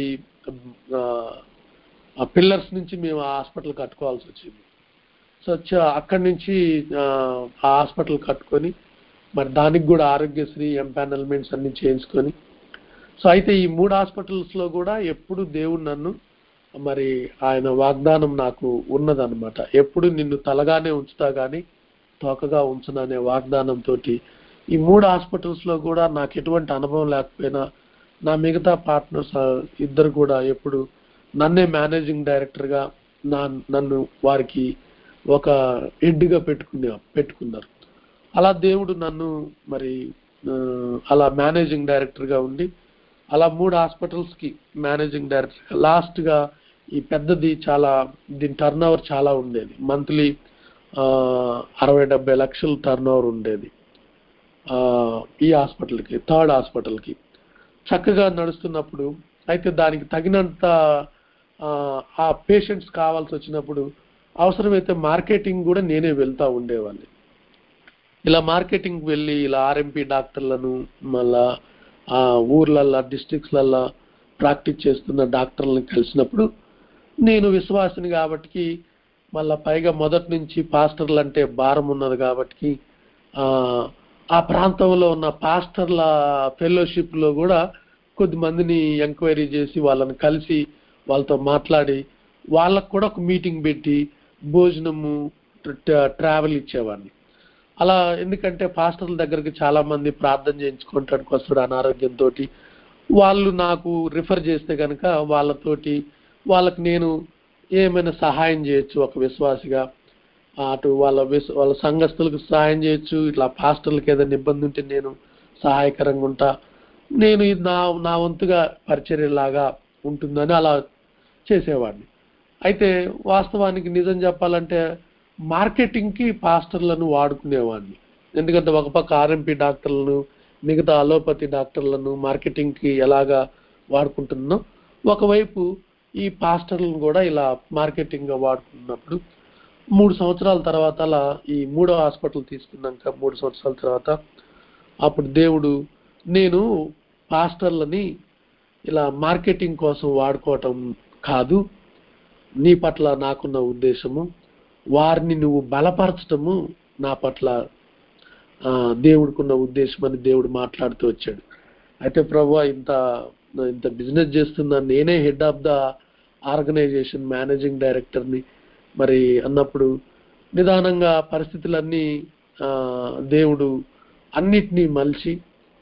ఆ పిల్లర్స్ నుంచి మేము ఆ హాస్పిటల్ కట్టుకోవాల్సి వచ్చింది. సో అక్కడి నుంచి ఆ హాస్పిటల్ కట్టుకొని మరి దానికి కూడా ఆరోగ్యశ్రీ ఎంపానల్మెంట్స్ అన్ని చేయించుకొని సో అయితే ఈ మూడు హాస్పిటల్స్లో కూడా ఎప్పుడు దేవుడు నన్ను మరి ఆయన వాగ్దానం నాకు ఉన్నదనమాట. ఎప్పుడు నిన్ను తలగానే ఉంచుతా కానీ తోకగా ఉంచననే వాగ్దానంతో ఈ మూడు హాస్పిటల్స్లో కూడా నాకు ఎటువంటి అనుభవం లేకపోయినా నా మిగతా పార్ట్నర్స్ ఇద్దరు కూడా ఎప్పుడు నన్నే మేనేజింగ్ డైరెక్టర్గా నా నన్ను వారికి ఒక హెడ్గా పెట్టుకునే పెట్టుకున్నారు. అలా దేవుడు నన్ను మరి అలా మేనేజింగ్ డైరెక్టర్గా ఉండి అలా మూడు హాస్పిటల్స్కి మేనేజింగ్ డైరెక్టర్గా లాస్ట్గా ఈ పెద్దది చాలా దీని టర్న్ ఓవర్ చాలా ఉండేది, మంత్లీ అరవై డెబ్బై లక్షలు టర్న్ ఓవర్ ఉండేది. ఈ హాస్పిటల్కి థర్డ్ హాస్పిటల్కి చక్కగా నడుస్తున్నప్పుడు అయితే దానికి తగినంత ఆ పేషెంట్స్ కావాల్సి వచ్చినప్పుడు అవసరమైతే మార్కెటింగ్ కూడా నేనే వెళ్తూ ఉండేవాడిని. ఇలా మార్కెటింగ్ వెళ్ళి ఇలా ఆర్ఎంపీ డాక్టర్లను మళ్ళా ఆ ఊర్లల్లో డిస్ట్రిక్ట్స్లల్లో ప్రాక్టీస్ చేస్తున్న డాక్టర్లను కలిసినప్పుడు నేను విశ్వాసిని కాబట్టి మళ్ళా పైగా మొదటి నుంచి పాస్టర్లు అంటే భారం ఉన్నది కాబట్టి ఆ ప్రాంతంలో ఉన్న పాస్టర్ల ఫెలోషిప్లో కూడా కొద్దిమందిని ఎంక్వైరీ చేసి వాళ్ళని కలిసి వాళ్ళతో మాట్లాడి వాళ్ళకు కూడా ఒక మీటింగ్ పెట్టి భోజనము ట్రావెల్ ఇచ్చేవాడిని. అలా ఎందుకంటే పాస్టర్ల దగ్గరికి చాలా మంది ప్రార్థన చేయించుకోవటానికి వస్తాడు అనారోగ్యంతో, వాళ్ళు నాకు రిఫర్ చేస్తే కనుక వాళ్ళతోటి వాళ్ళకి నేను ఏమైనా సహాయం చేయొచ్చు ఒక విశ్వాసిగా, అటు వాళ్ళ విశ్ వాళ్ళ సంఘస్థులకు సహాయం చేయొచ్చు, ఇట్లా పాస్టర్లకు ఏదైనా ఇబ్బంది ఉంటే నేను సహాయకరంగా ఉంటా, నేను ఇది నా నా వంతుగా పరిచర్యలాగా ఉంటుందని అలా చేసేవాడిని. అయితే వాస్తవానికి నిజం చెప్పాలంటే మార్కెటింగ్కి పాస్టర్లను వాడుకునేవాడిని. ఎందుకంటే ఒక పక్క ఆర్ఎంపీ డాక్టర్లను, మిగతా అలోపతి డాక్టర్లను మార్కెటింగ్కి ఎలాగా వాడుకుంటున్నాం, ఒకవైపు ఈ పాస్టర్లను కూడా ఇలా మార్కెటింగ్గా వాడుకున్నప్పుడు మూడు సంవత్సరాల తర్వాత అలా ఈ మూడో హాస్పిటల్ తీసుకున్నాక మూడు సంవత్సరాల తర్వాత అప్పుడు దేవుడు నేను పాస్టర్లని ఇలా మార్కెటింగ్ కోసం వాడుకోవటం కాదు నీ పట్ల నాకున్న ఉద్దేశము, వారిని నువ్వు బలపరచటము నా పట్ల దేవుడికున్న ఉద్దేశం అని దేవుడు మాట్లాడుతూ వచ్చాడు. అయితే ప్రభువా ఇంత ఇంత బిజినెస్ చేస్తున్నా, నేనే head of the organisation managing డైరెక్టర్ని మరి అన్నప్పుడు నిదానంగా పరిస్థితులన్నీ దేవుడు అన్నిటినీ మలిచి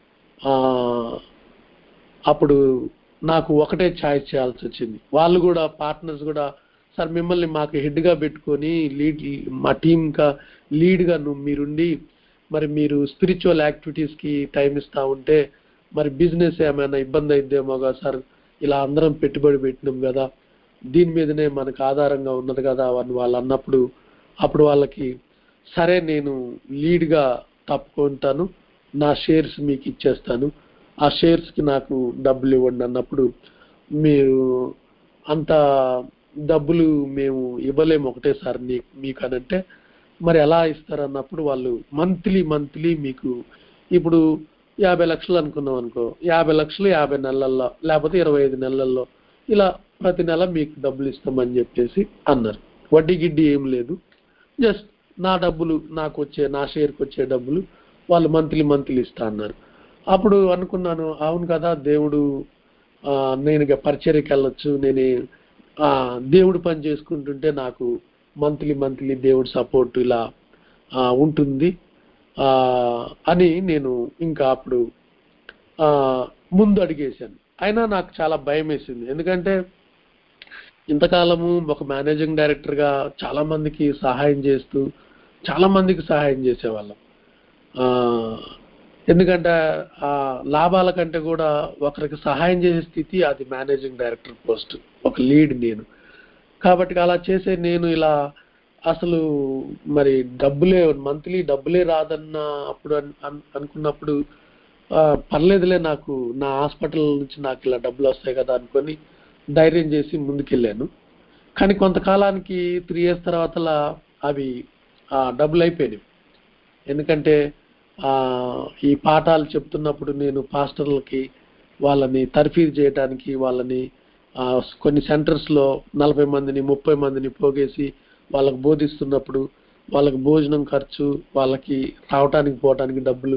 అప్పుడు నాకు ఒకటే ఛాయిస్ చేయాల్సి వచ్చింది. వాళ్ళు కూడా పార్ట్నర్స్ కూడా సార్ మిమ్మల్ని మాకు హెడ్గా పెట్టుకొని లీడ్ మా టీమ్గా లీడ్గా నువ్వు మీరుండి మరి మీరు స్పిరిచువల్ యాక్టివిటీస్కి టైం ఇస్తూ ఉంటే మరి బిజినెస్ ఏమైనా ఇబ్బంది అయిద్దేమోగా సార్, ఇలా అందరం పెట్టుబడి పెట్టినాం కదా, దీని మీదనే మనకు ఆధారంగా ఉన్నది కదా అని వాళ్ళు అన్నప్పుడు అప్పుడు వాళ్ళకి సరే నేను లీడ్గా తప్పుకుంటాను, నా షేర్స్ మీకు ఇచ్చేస్తాను, ఆ షేర్స్కి నాకు డబ్బులు ఇవ్వండి అన్నప్పుడు మీరు అంత డబ్బులు మేము ఇవ్వలేము ఒకటేసారి నీ మీకు అనంటే మరి ఎలా ఇస్తారన్నప్పుడు వాళ్ళు మంత్లీ మంత్లీ మీకు ఇప్పుడు యాభై లక్షలు అనుకున్నాం అనుకో, యాభై లక్షలు యాభై నెలల్లో లేకపోతే ఇరవై ఐదు నెలల్లో ఇలా ప్రతి నెల మీకు డబ్బులు ఇస్తామని చెప్పేసి అన్నారు. వడ్డీ గిడ్డీ ఏం లేదు, జస్ట్ నా డబ్బులు నాకు వచ్చే నా షేర్కి వచ్చే డబ్బులు వాళ్ళు మంత్లీ మంత్లీ ఇస్తా అన్నారు. అప్పుడు అనుకున్నాను అవును కదా దేవుడు నేను ఇక పరిచర్యకి వెళ్ళొచ్చు, నేను దేవుడు పని చేసుకుంటుంటే నాకు మంత్లీ మంత్లీ దేవుడు సపోర్ట్ ఇలా ఉంటుంది అని నేను ఇంకా అప్పుడు ముందు అడిగేశాను. అయినా నాకు చాలా భయం వేసింది, ఎందుకంటే ఇంతకాలము ఒక మేనేజింగ్ డైరెక్టర్గా చాలా మందికి సహాయం చేస్తూ చాలా మందికి సహాయం చేసేవాళ్ళం. ఎందుకంటే ఆ లాభాల కంటే కూడా ఒకరికి సహాయం చేసే స్థితి అది మేనేజింగ్ డైరెక్టర్ పోస్ట్, ఒక లీడ్ నేను. కాబట్టి అలా చేసే నేను ఇలా అసలు మరి డబ్బులే మంత్లీ డబ్బులే రాదన్న అప్పుడు అనుకున్నప్పుడు పర్లేదులే నాకు నా హాస్పిటల్ నుంచి నాకు ఇలా డబ్బులు వస్తాయి కదా అనుకొని ధైర్యం చేసి ముందుకెళ్ళాను. కానీ కొంతకాలానికి త్రీ ఇయర్స్ తర్వాత అవి డబ్బులు అయిపోయినాయి. ఎందుకంటే ఈ పాఠాలు చెప్తున్నప్పుడు నేను పాస్టర్లకి వాళ్ళని తర్ఫీదు చేయడానికి వాళ్ళని కొన్ని సెంటర్స్లో నలభై మందిని ముప్పై మందిని పోగేసి వాళ్ళకి బోధిస్తున్నప్పుడు వాళ్ళకి భోజనం ఖర్చు, వాళ్ళకి రావటానికి పోవటానికి డబ్బులు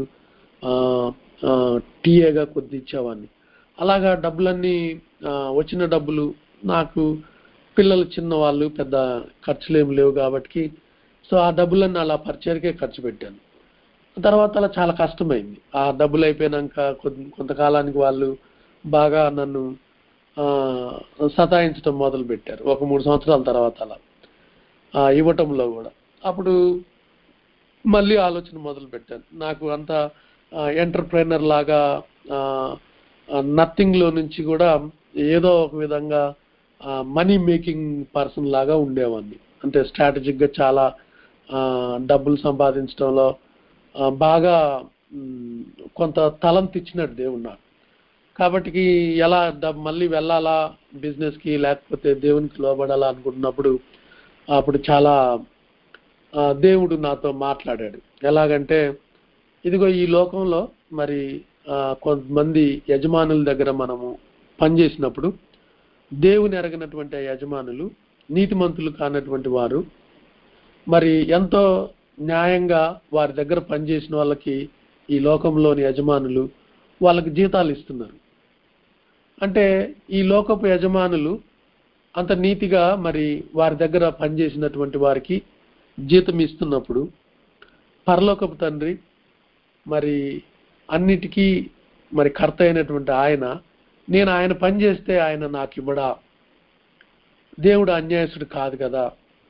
టీఏగా కొద్ది ఇచ్చేవాడిని. అలాగా డబ్బులన్నీ వచ్చిన డబ్బులు నాకు పిల్లలు చిన్నవాళ్ళు, పెద్ద ఖర్చులు ఏమి లేవు కాబట్టి సో ఆ డబ్బులన్నీ అలా పరిచర్కే ఖర్చు పెట్టాను. తర్వాత అలా చాలా కష్టమైంది. ఆ డబ్బులు అయిపోయినాక కొంతకాలానికి వాళ్ళు బాగా నన్ను సతాయించడం మొదలు పెట్టారు. ఒక మూడు సంవత్సరాల తర్వాత అలా ఇవ్వటంలో కూడా అప్పుడు మళ్ళీ ఆలోచన మొదలు పెట్టాను. నాకు అంత ఎంటర్ప్రైనర్ లాగా నథింగ్లో నుంచి కూడా ఏదో ఒక విధంగా మనీ మేకింగ్ పర్సన్ లాగా ఉండేవాడిని. అంటే స్ట్రాటజిక్గా చాలా డబ్బులు సంపాదించడంలో బాగా కొంత తలంత ఇచ్చినట్టు దేవుడు నాకు. కాబట్టి ఎలా మళ్ళీ వెళ్ళాలా బిజినెస్కి లేకపోతే దేవునికి లోబడాలా అనుకుంటున్నప్పుడు అప్పుడు చాలా దేవుడు నాతో మాట్లాడాడు. ఎలాగంటే ఇదిగో ఈ లోకంలో మరి కొంతమంది యజమానుల దగ్గర మనము పనిచేసినప్పుడు దేవుని ఎరగినటువంటి యజమానులు నీతిమంతులు కానటువంటి వారు మరి ఎంతో న్యాయంగా వారి దగ్గర పనిచేసిన వాళ్ళకి ఈ లోకంలోని యజమానులు వాళ్ళకి జీతాలు ఇస్తున్నారు. అంటే ఈ లోకపు యజమానులు అంత నీతిగా మరి వారి దగ్గర పనిచేసినటువంటి వారికి జీతం ఇస్తున్నప్పుడు పరలోకపు తండ్రి మరి అన్నిటికీ మరి కర్త అయినటువంటి ఆయన, నేను ఆయన పని చేస్తే ఆయన నాకు ఇవ్వడా దేవుడు అన్యాయస్తుడు కాదు కదా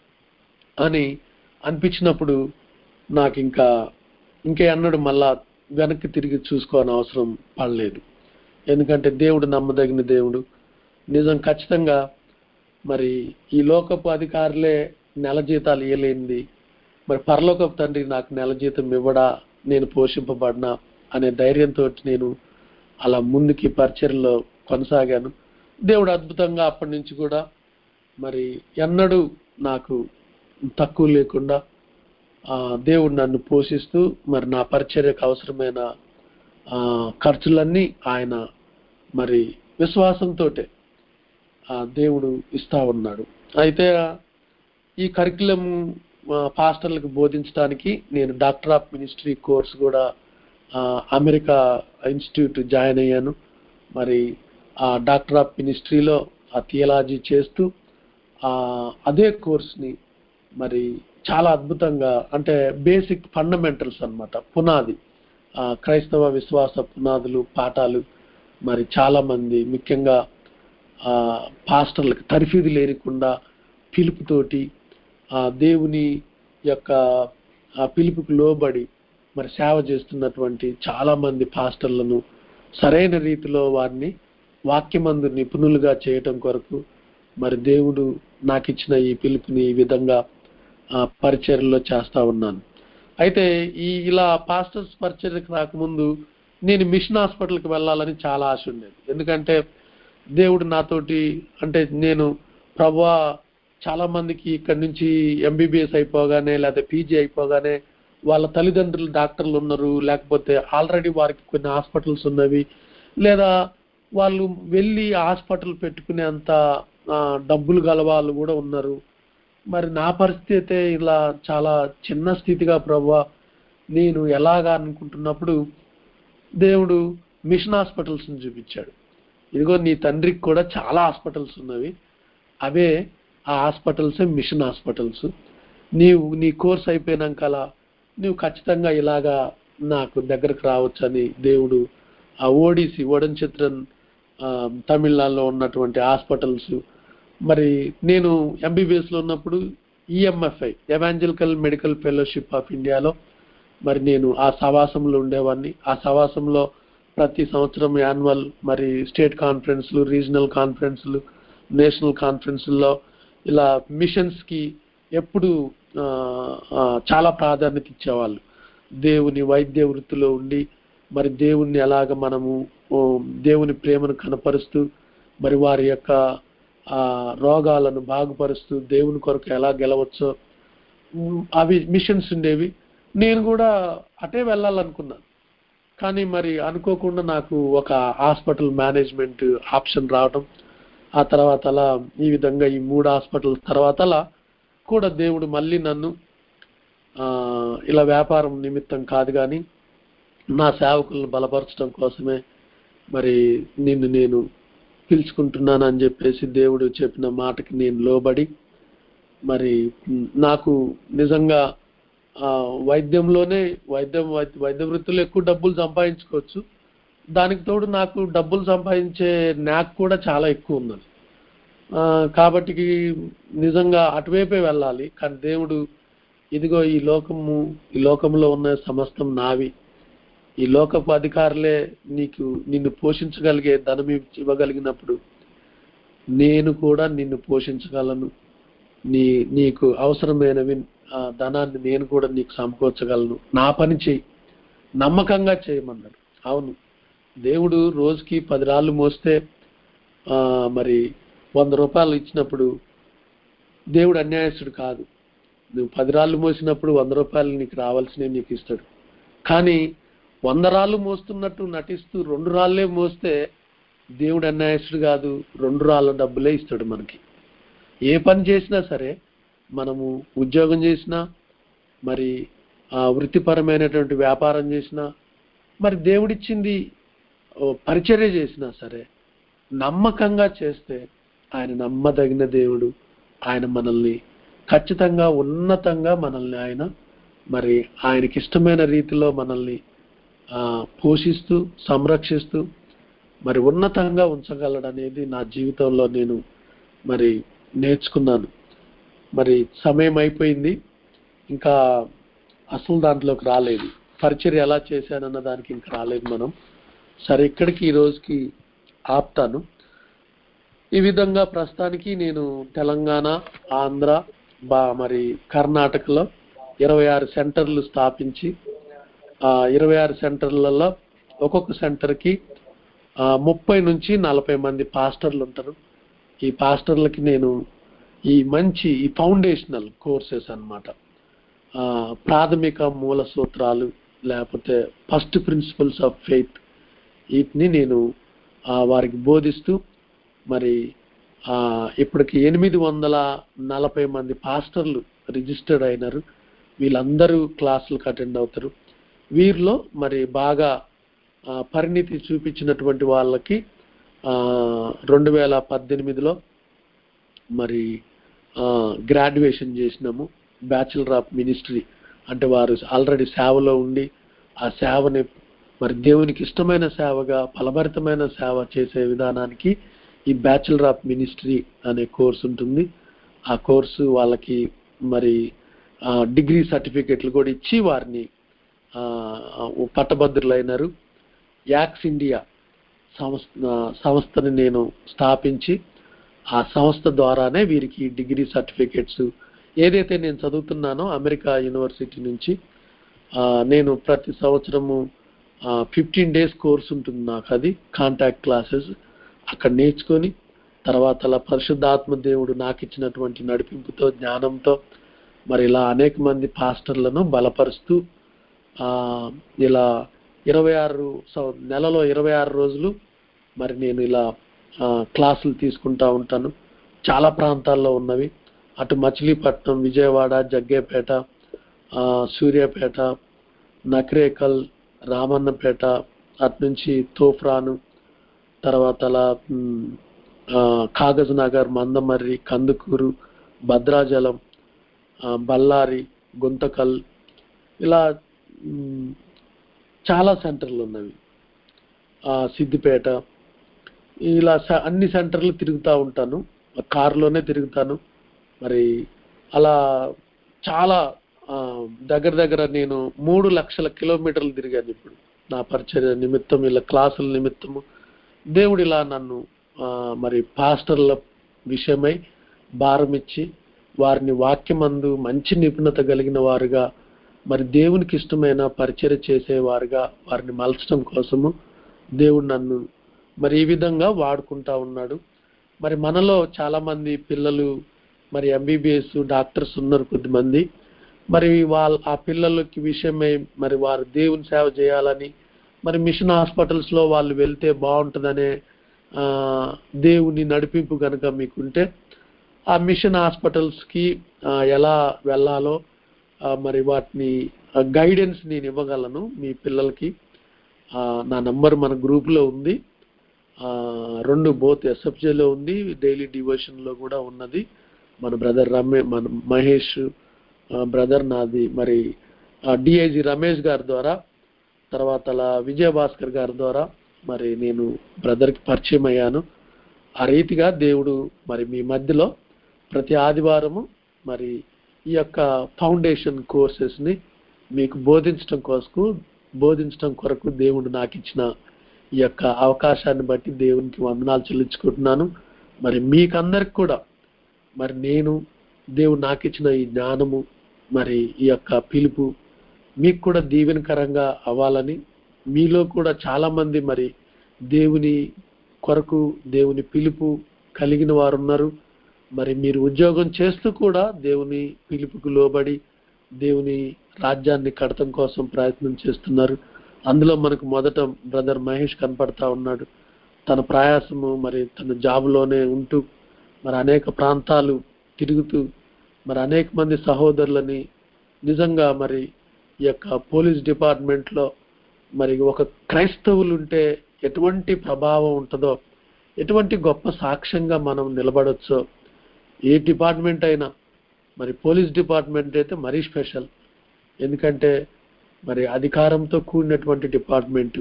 అని అనిపించినప్పుడు నాకు ఇంకా ఇంకే అన్నాడు మళ్ళా వెనక్కి తిరిగి చూసుకోని అవసరం పడలేదు. ఎందుకంటే దేవుడు నమ్మదగిన దేవుడు. నిజం ఖచ్చితంగా మరి ఈ లోకపు అధికారులే నెల జీతాలు ఇవ్వలేనిది మరి పరలోకపు తండ్రి నాకు నెల జీతం ఇవ్వడా, నేను పోషింపబడినా అనే ధైర్యంతో నేను అలా ముందుకి పరిచర్లో కొనసాగాను. దేవుడు అద్భుతంగా అప్పటి నుంచి కూడా మరి ఎన్నడూ నాకు తక్కువ లేకుండా ఆ దేవుడు నన్ను పోషిస్తూ మరి నా పరిచర్యకు అవసరమైన ఆ ఖర్చులన్నీ ఆయన మరి విశ్వాసంతో ఆ దేవుడు ఇస్తా ఉన్నాడు. అయితే ఈ కరికులం పాస్టర్లకు బోధించడానికి నేను డాక్టర్ ఆఫ్ మినిస్ట్రీ కోర్స్ కూడా అమెరికా ఇన్స్టిట్యూట్ జాయిన్ అయ్యాను. మరి ఆ డాక్టర్ ఆఫ్ మినిస్ట్రీలో ఆ థియాలజీ చేస్తూ ఆ అదే కోర్స్ని మరి చాలా అద్భుతంగా అంటే బేసిక్ ఫండమెంటల్స్ అన్నమాట, పునాది ఆ క్రైస్తవ విశ్వాస పునాదులు పాఠాలు మరి చాలా మంది ముఖ్యంగా ఆ పాస్టర్లకు తర్ఫీదు లేనికుండా పిలుపుతోటి ఆ దేవుని యొక్క ఆ పిలుపుకు లోబడి మరి సేవ చేస్తున్నటువంటి చాలా మంది పాస్టర్లను సరైన రీతిలో వారిని వాక్యమందు నిపుణులుగా చేయటం కొరకు మరి దేవుడు నాకు ఇచ్చిన ఈ పిలుపుని ఈ విధంగా ఆ పరిచర్యలో చేస్తా ఉన్నాను. అయితే ఈ ఇలా పాస్టర్స్ పరిచర్యకు రాకముందు నేను మిషన్ హాస్పిటల్కి వెళ్ళాలని చాలా ఆశ ఉండేది. ఎందుకంటే దేవుడు నాతోటి అంటే నేను ప్రభువా చాలా మందికి ఇక్కడ నుంచి ఎంబీబీఎస్ అయిపోగానే లేదా పీజీ అయిపోగానే వాళ్ళ తల్లిదండ్రులు డాక్టర్లు ఉన్నారు, లేకపోతే ఆల్రెడీ వారికి కొన్ని హాస్పిటల్స్ ఉన్నవి, లేదా వాళ్ళు వెళ్ళి హాస్పిటల్ పెట్టుకునేంత డబ్బులు గల వాళ్ళు కూడా ఉన్నారు. మరి నా పరిస్థితి అయితే ఇలా చాలా చిన్న స్థితిగా ప్రభువా నేను ఎలాగా అనుకుంటున్నప్పుడు దేవుడు మిషన్ హాస్పిటల్స్ని చూపించాడు. ఇదిగో నీ తండ్రికి కూడా చాలా హాస్పిటల్స్ ఉన్నవి, అవే ఆ హాస్పిటల్సే మిషన్ హాస్పిటల్స్. నీవు నీ కోర్స్ అయిపోయినాకలా నువ్వు ఖచ్చితంగా ఇలాగా నాకు దగ్గరకు రావచ్చని దేవుడు ఆ ఓడిసి ఓడన్ చిత్రన్ తమిళనాడులో ఉన్నటువంటి హాస్పిటల్స్ మరి నేను ఎంబీబీఎస్లో ఉన్నప్పుడు EMFI evangelical medical fellowship of ఇండియాలో మరి నేను ఆ సవాసంలో ఉండేవాడిని. ఆ సవాసంలో ప్రతి సంవత్సరం యాన్యువల్ మరి స్టేట్ కాన్ఫరెన్స్లు, రీజనల్ కాన్ఫరెన్స్లు, నేషనల్ కాన్ఫరెన్స్లో ఇలా మిషన్స్కి ఎప్పుడు చాలా ప్రాధాన్యత ఇచ్చేవాళ్ళు. దేవుని వైద్య వృత్తిలో ఉండి మరి దేవుణ్ణి ఎలాగ మనము దేవుని ప్రేమను కనపరుస్తూ మరి వారి యొక్క ఆ రోగాలను బాగుపరుస్తూ దేవుని కొరకు ఎలా గెలవచ్చో అవి మిషన్స్ ఉండేవి. నేను కూడా అటే వెళ్ళాలనుకున్నాను. కానీ మరి అనుకోకుండా నాకు ఒక హాస్పిటల్ మేనేజ్మెంట్ ఆప్షన్ రావడం, ఆ తర్వాత అలా ఈ విధంగా ఈ మూడు హాస్పిటల్ తర్వాత అలా కూడా దేవుడు మళ్ళీ నన్ను ఇలా వ్యాపారం నిమిత్తం కాదు కానీ నా సేవకులను బలపరచడం కోసమే మరి నిన్ను నేను పిలుచుకుంటున్నాను అని చెప్పేసి దేవుడు చెప్పిన మాటకి నేను లోబడి మరి నాకు నిజంగా వైద్యంలోనే వైద్యం వైద్య వృత్తిలో ఎక్కువ డబ్బులు సంపాదించుకోవచ్చు. దానికి తోడు నాకు డబ్బులు సంపాదించే నాకు కూడా చాలా ఎక్కువ ఉన్నది. కాబట్టి నిజంగా అటువైపే వెళ్ళాలి. కానీ దేవుడు ఇదిగో ఈ లోకము ఈ లోకంలో ఉన్న సమస్తం నావి, ఈ లోకపు అధికారులే నీకు నిన్ను పోషించగలిగే ధనం ఇవ్వగలిగినప్పుడు నేను కూడా నిన్ను పోషించగలను, నీ నీకు అవసరమైనవి ధనాన్ని నేను కూడా నీకు సమకూర్చగలను, నా పని చేయి, నమ్మకంగా చేయమన్నాడు. అవును, దేవుడు రోజుకి పది రాళ్ళు మోస్తే మరి వంద రూపాయలు ఇచ్చినప్పుడు దేవుడు అన్యాయస్తుడు కాదు. నువ్వు పది రాళ్ళు మోసినప్పుడు వంద రూపాయలు నీకు రావాల్సినవి నీకు ఇస్తాడు. కానీ వంద రాళ్ళు మోస్తున్నట్టు నటిస్తూ రెండు రాళ్లే మోస్తే దేవుడు అన్యాయస్తుడు కాదు, రెండు రాళ్ళ డబ్బులే ఇస్తాడు మనకి. ఏ పని చేసినా సరే, మనము ఉద్యోగం చేసినా మరి వృత్తిపరమైనటువంటి వ్యాపారం చేసినా మరి దేవుడిచ్చింది పరిచర్య చేసినా సరే నమ్మకంగా చేస్తే ఆయన నమ్మదగిన దేవుడు. ఆయన మనల్ని ఖచ్చితంగా ఉన్నతంగా మనల్ని ఆయన మరి ఆయనకి ఇష్టమైన రీతిలో మనల్ని పోషిస్తూ సంరక్షిస్తూ మరి ఉన్నతంగా ఉంచగలడనేది నా జీవితంలో నేను మరి నేర్చుకున్నాను. మరి సమయం అయిపోయింది, ఇంకా అసలు దాంట్లోకి రాలేదు. పరిచర్య ఎలా చేశానన్న దానికి ఇంకా రాలేదు మనం. సరే, ఇక్కడికి ఈ రోజుకి ఆపుతాను. ఈ విధంగా ప్రస్తుతానికి నేను తెలంగాణ, ఆంధ్ర, బా మరి కర్ణాటకలో ఇరవై ఆరు సెంటర్లు స్థాపించి ఆ ఇరవై ఆరు సెంటర్లలో ఒక్కొక్క సెంటర్కి ముప్పై నుంచి నలభై మంది పాస్టర్లు ఉంటారు. ఈ పాస్టర్లకి నేను ఈ మంచి ఈ ఫౌండేషనల్ కోర్సెస్ అన్నమాట, ప్రాథమిక మూల సూత్రాలు లేకపోతే ఫస్ట్ ప్రిన్సిపల్స్ ఆఫ్ ఫెయిత్, వీటిని నేను వారికి బోధిస్తూ మరి ఇప్పటికి ఎనిమిది వందల నలభై మంది పాస్టర్లు రిజిస్టర్డ్ అయినారు. వీళ్ళందరూ క్లాసులకు అటెండ్ అవుతారు. వీరిలో మరి బాగా పరిణితి చూపించినటువంటి వాళ్ళకి రెండు వేల పద్దెనిమిదిలో మరి గ్రాడ్యుయేషన్ చేసినాము. బ్యాచిలర్ ఆఫ్ మినిస్ట్రీ అంటే వారు ఆల్రెడీ సేవలో ఉండి ఆ సేవని మరి దేవునికి ఇష్టమైన సేవగా ఫలభరితమైన సేవ చేసే విధానానికి ఈ బ్యాచిలర్ ఆఫ్ మినిస్ట్రీ అనే కోర్సు ఉంటుంది. ఆ కోర్సు వాళ్ళకి మరి డిగ్రీ సర్టిఫికెట్లు కూడా ఇచ్చి వారిని పట్టభద్రులైనారు. యాక్స్ ఇండియా సంస్థ సంస్థని నేను స్థాపించి ఆ సంస్థ ద్వారానే వీరికి డిగ్రీ సర్టిఫికెట్స్ ఏదైతే నేను చదువుతున్నానో అమెరికా యూనివర్సిటీ నుంచి నేను ప్రతి సంవత్సరము ఫిఫ్టీన్ డేస్ కోర్స్ ఉంటుంది నాకు, అది కాంటాక్ట్ క్లాసెస్. అక్కడ నేర్చుకొని తర్వాత అలా పరిశుద్ధాత్మ దేవుడు నాకు ఇచ్చినటువంటి నడిపింపుతో జ్ఞానంతో మరి ఇలా అనేక మంది పాస్టర్లను బలపరుస్తూ ఇలా ఇరవై ఆరు నెలలో ఇరవై ఆరు రోజులు మరి నేను ఇలా క్లాసులు తీసుకుంటా ఉంటాను. చాలా ప్రాంతాల్లో ఉన్నవి, అటు మచిలీపట్నం, విజయవాడ, జగ్గేపేట, సూర్యాపేట, నకరేకల్, రామన్నపేట, అటు నుంచి తోఫ్రాను, తర్వాత అలా కాగజ్ నగర్, మందమర్రి, కందుకూరు, భద్రాచలం, బళ్ళారి, గుంతకల్, ఇలా చాలా సెంటర్లు ఉన్నవి, సిద్దిపేట, ఇలా అన్ని సెంటర్లు తిరుగుతూ ఉంటాను. కారులోనే తిరుగుతాను. మరి అలా చాలా దగ్గర దగ్గర నేను మూడు లక్షల కిలోమీటర్లు తిరిగాను ఇప్పుడు నా పరిచర్య నిమిత్తం, ఇలా క్లాసుల నిమిత్తము. దేవుడు ఇలా నన్ను మరి పాస్టర్ల విషయమై భారం ఇచ్చి వారిని వాక్యమందు మంచి నిపుణత కలిగిన వారుగా మరి దేవునికి ఇష్టమైన పరిచర్య చేసేవారుగా వారిని మలచడం కోసము దేవుడు నన్ను మరి ఈ విధంగా వాడుకుంటా ఉన్నాడు. మరి మనలో చాలా మంది పిల్లలు మరి ఎంబీబీఎస్ డాక్టర్స్ ఉన్నారు కొద్దిమంది. మరి వాళ్ళ ఆ పిల్లలకి విషయమై మరి వారు దేవుని సేవ చేయాలని మరి మిషన్ హాస్పిటల్స్ లో వాళ్ళు వెళ్తే బాగుంటుందనే దేవుని నడిపింపు కనుక మీకుంటే ఆ మిషన్ హాస్పిటల్స్ కి ఎలా వెళ్ళాలో మరి వాటిని గైడెన్స్ నేను ఇవ్వగలను మీ పిల్లలకి. నా నంబర్ మన గ్రూప్ లో ఉంది, రెండు బోత్ ఎస్ఎఫ్జేలో ఉంది, డైలీ డివోషన్ లో కూడా ఉన్నది. మన బ్రదర్ రమే మన మహేష్ బ్రదర్ నాది మరి డిఐజీ రమేష్ గారి ద్వారా, తర్వాత అలా విజయభాస్కర్ గారి ద్వారా మరి నేను బ్రదర్కి పరిచయం అయ్యాను. ఆ రీతిగా దేవుడు మరి మీ మధ్యలో ప్రతి ఆదివారము మరి ఈ యొక్క ఫౌండేషన్ కోర్సెస్ని మీకు బోధించడం కోసం బోధించడం కొరకు దేవుడు నాకు ఇచ్చిన ఈ యొక్క అవకాశాన్ని బట్టి దేవునికి వందనాలు చెల్లించుకుంటున్నాను. మరి మీకందరికి కూడా మరి నేను దేవుడు నాకు ఇచ్చిన ఈ జ్ఞానము మరి ఈ యొక్క పిలుపు మీకు కూడా దీవెనకరంగా అవ్వాలని, మీలో కూడా చాలా మంది మరి దేవుని కొరకు దేవుని పిలుపు కలిగిన వారు ఉన్నారు. మరి మీరు ఉద్యోగం చేస్తూ కూడా దేవుని పిలుపుకు లోబడి దేవుని రాజ్యాన్ని కడతం కోసం ప్రయత్నం చేస్తున్నారు. అందులో మనకు మొదట బ్రదర్ మహేష్ కనపడతా ఉన్నాడు. తన ప్రయాసము మరి తన జాబులోనే ఉంటూ మరి అనేక ప్రాంతాలు తిరుగుతూ మరి అనేక మంది సహోదరులని నిజంగా మరి ఈ యొక్క పోలీస్ డిపార్ట్మెంట్లో మరి ఒక క్రైస్తవులు ఉంటే ఎటువంటి ప్రభావం ఉంటుందో, ఎటువంటి గొప్ప సాక్ష్యంగా మనం నిలబడొచ్చో, ఏ డిపార్ట్మెంట్ అయినా మరి పోలీస్ డిపార్ట్మెంట్ అయితే మరీ స్పెషల్. ఎందుకంటే మరి అధికారంతో కూడినటువంటి డిపార్ట్మెంటు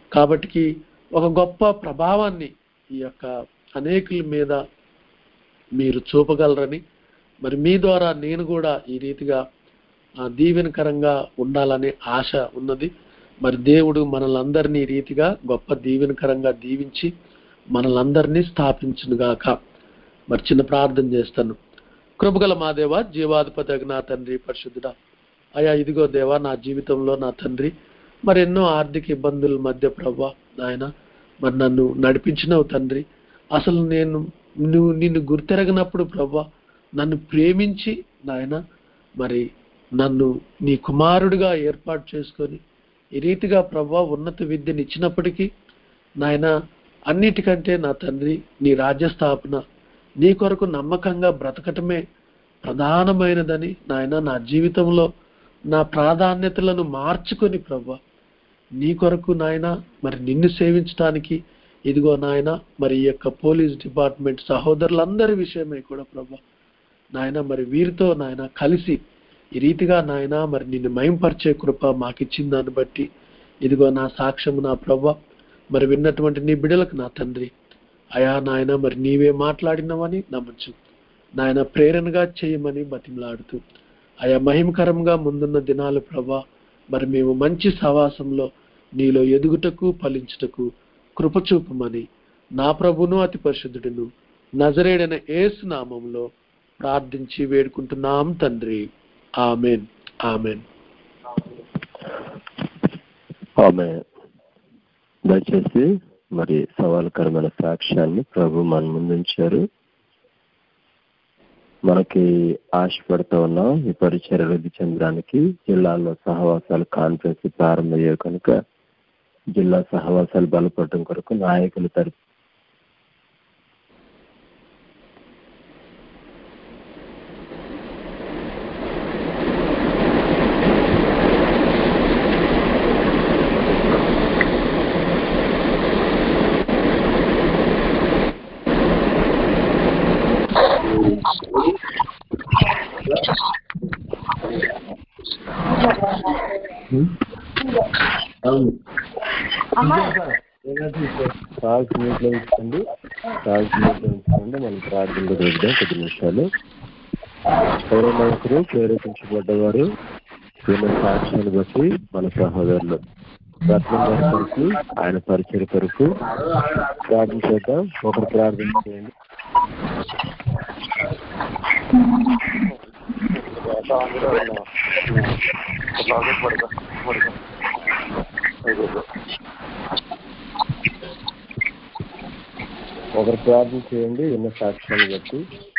కాబట్టి ఒక గొప్ప ప్రభావాన్ని ఈ యొక్క అనేకుల మీద మీరు చూపగలరని, మరి మీ ద్వారా నేను కూడా ఈ రీతిగా దీవెనకరంగా ఉండాలనే ఆశ ఉన్నది. మరి దేవుడు మనలందరినీ ఈ రీతిగా గొప్ప దీవెనకరంగా దీవించి మనలందరినీ స్థాపించునుగాక. మరి చిన్న ప్రార్థన చేస్తాను. కృపగల మా దేవ, జీవాధిపతి నా తండ్రి, పరిశుద్ధుడా, అయా ఇదిగో దేవా నా జీవితంలో నా తండ్రి మరి ఎన్నో ఆర్థిక ఇబ్బందుల మధ్య ప్రభా నాయన మరి నన్ను నడిపించినవు తండ్రి. అసలు నేను నువ్వు నిన్ను గుర్తెరగనప్పుడు ప్రభా నన్ను ప్రేమించి నాయన మరి నన్ను నీ కుమారుడిగా ఏర్పాటు చేసుకొని ఈ రీతిగా ప్రభా ఉన్నత విద్యను ఇచ్చినప్పటికీ నాయన అన్నిటికంటే నా తండ్రి నీ రాజ్య స్థాపన, నీ కొరకు నమ్మకంగా బ్రతకటమే ప్రధానమైనదని నాయన నా జీవితంలో నా ప్రాధాన్యతలను మార్చుకొని ప్రభా నీ కొరకు నాయన మరి నిన్ను సేవించడానికి ఇదిగో నాయన మరి ఈ యొక్క పోలీస్ డిపార్ట్మెంట్ సహోదరులందరి విషయమై కూడా ప్రభా నాయన మరి వీరితో నాయన కలిసి ఈ రీతిగా నాయన మరి నిన్ను మయంపరిచే కృప మాకిచ్చిన దాన్ని బట్టి ఇదిగో నా సాక్ష్యము నా ప్రభా మరి విన్నటువంటి నీ బిడ్డలకు నా తండ్రి అయా నాయన మరి నీవే మాట్లాడినవని నమ్మచ్చు నాయన ప్రేరణగా చేయమని బతిమలాడుతూ అయా మహిమకరంగా ముందున్న దినాలు ప్రభా మరి మేము మంచి సహవాసంలో నీలో ఎదుగుటకు ఫలించుటకు కృపచూపమని నా ప్రభును అతి పరిశుద్ధుడును నజరేడైన యేసు నామములో ప్రార్థించి వేడుకుంటున్నాం తండ్రి. Amen amen
amen. దయచేసి మరి సవాలుకరమైన సాక్ష్యాన్ని ప్రభు మన ముందుంచారు. మనకి ఆశపడుతూ ఉన్నాం ఈ పరిచర్య వృద్ధి చెందడానికి. జిల్లాలో సహవాసాలు కాన్ఫరెన్స్ ప్రారంభమయ్యే కనుక జిల్లా సహవాసాలు బలపడటం కొరకు నాయకుల తరఫు కాల్స్ మీట్లో ఉంచండి కాల్స్ మీట్లో ఉంచండి మనం ప్రార్థనలో రోజుగా కొద్ది నిమిషాలు. ఎవరైనా ఒకరు ప్రేరేపించబడ్డవారు విన్న సాక్ష్యాన్ని బట్టి మన సహోదరులు రత్నం గారికి ఆయన పరిచయ కొరకు ప్రార్థన చేద్దాం. ఒకరు ప్రార్థన చేయండి. ఒకరు ప్రార్థన చేయండి విన్న సాక్ష్యాన్ని బట్టి.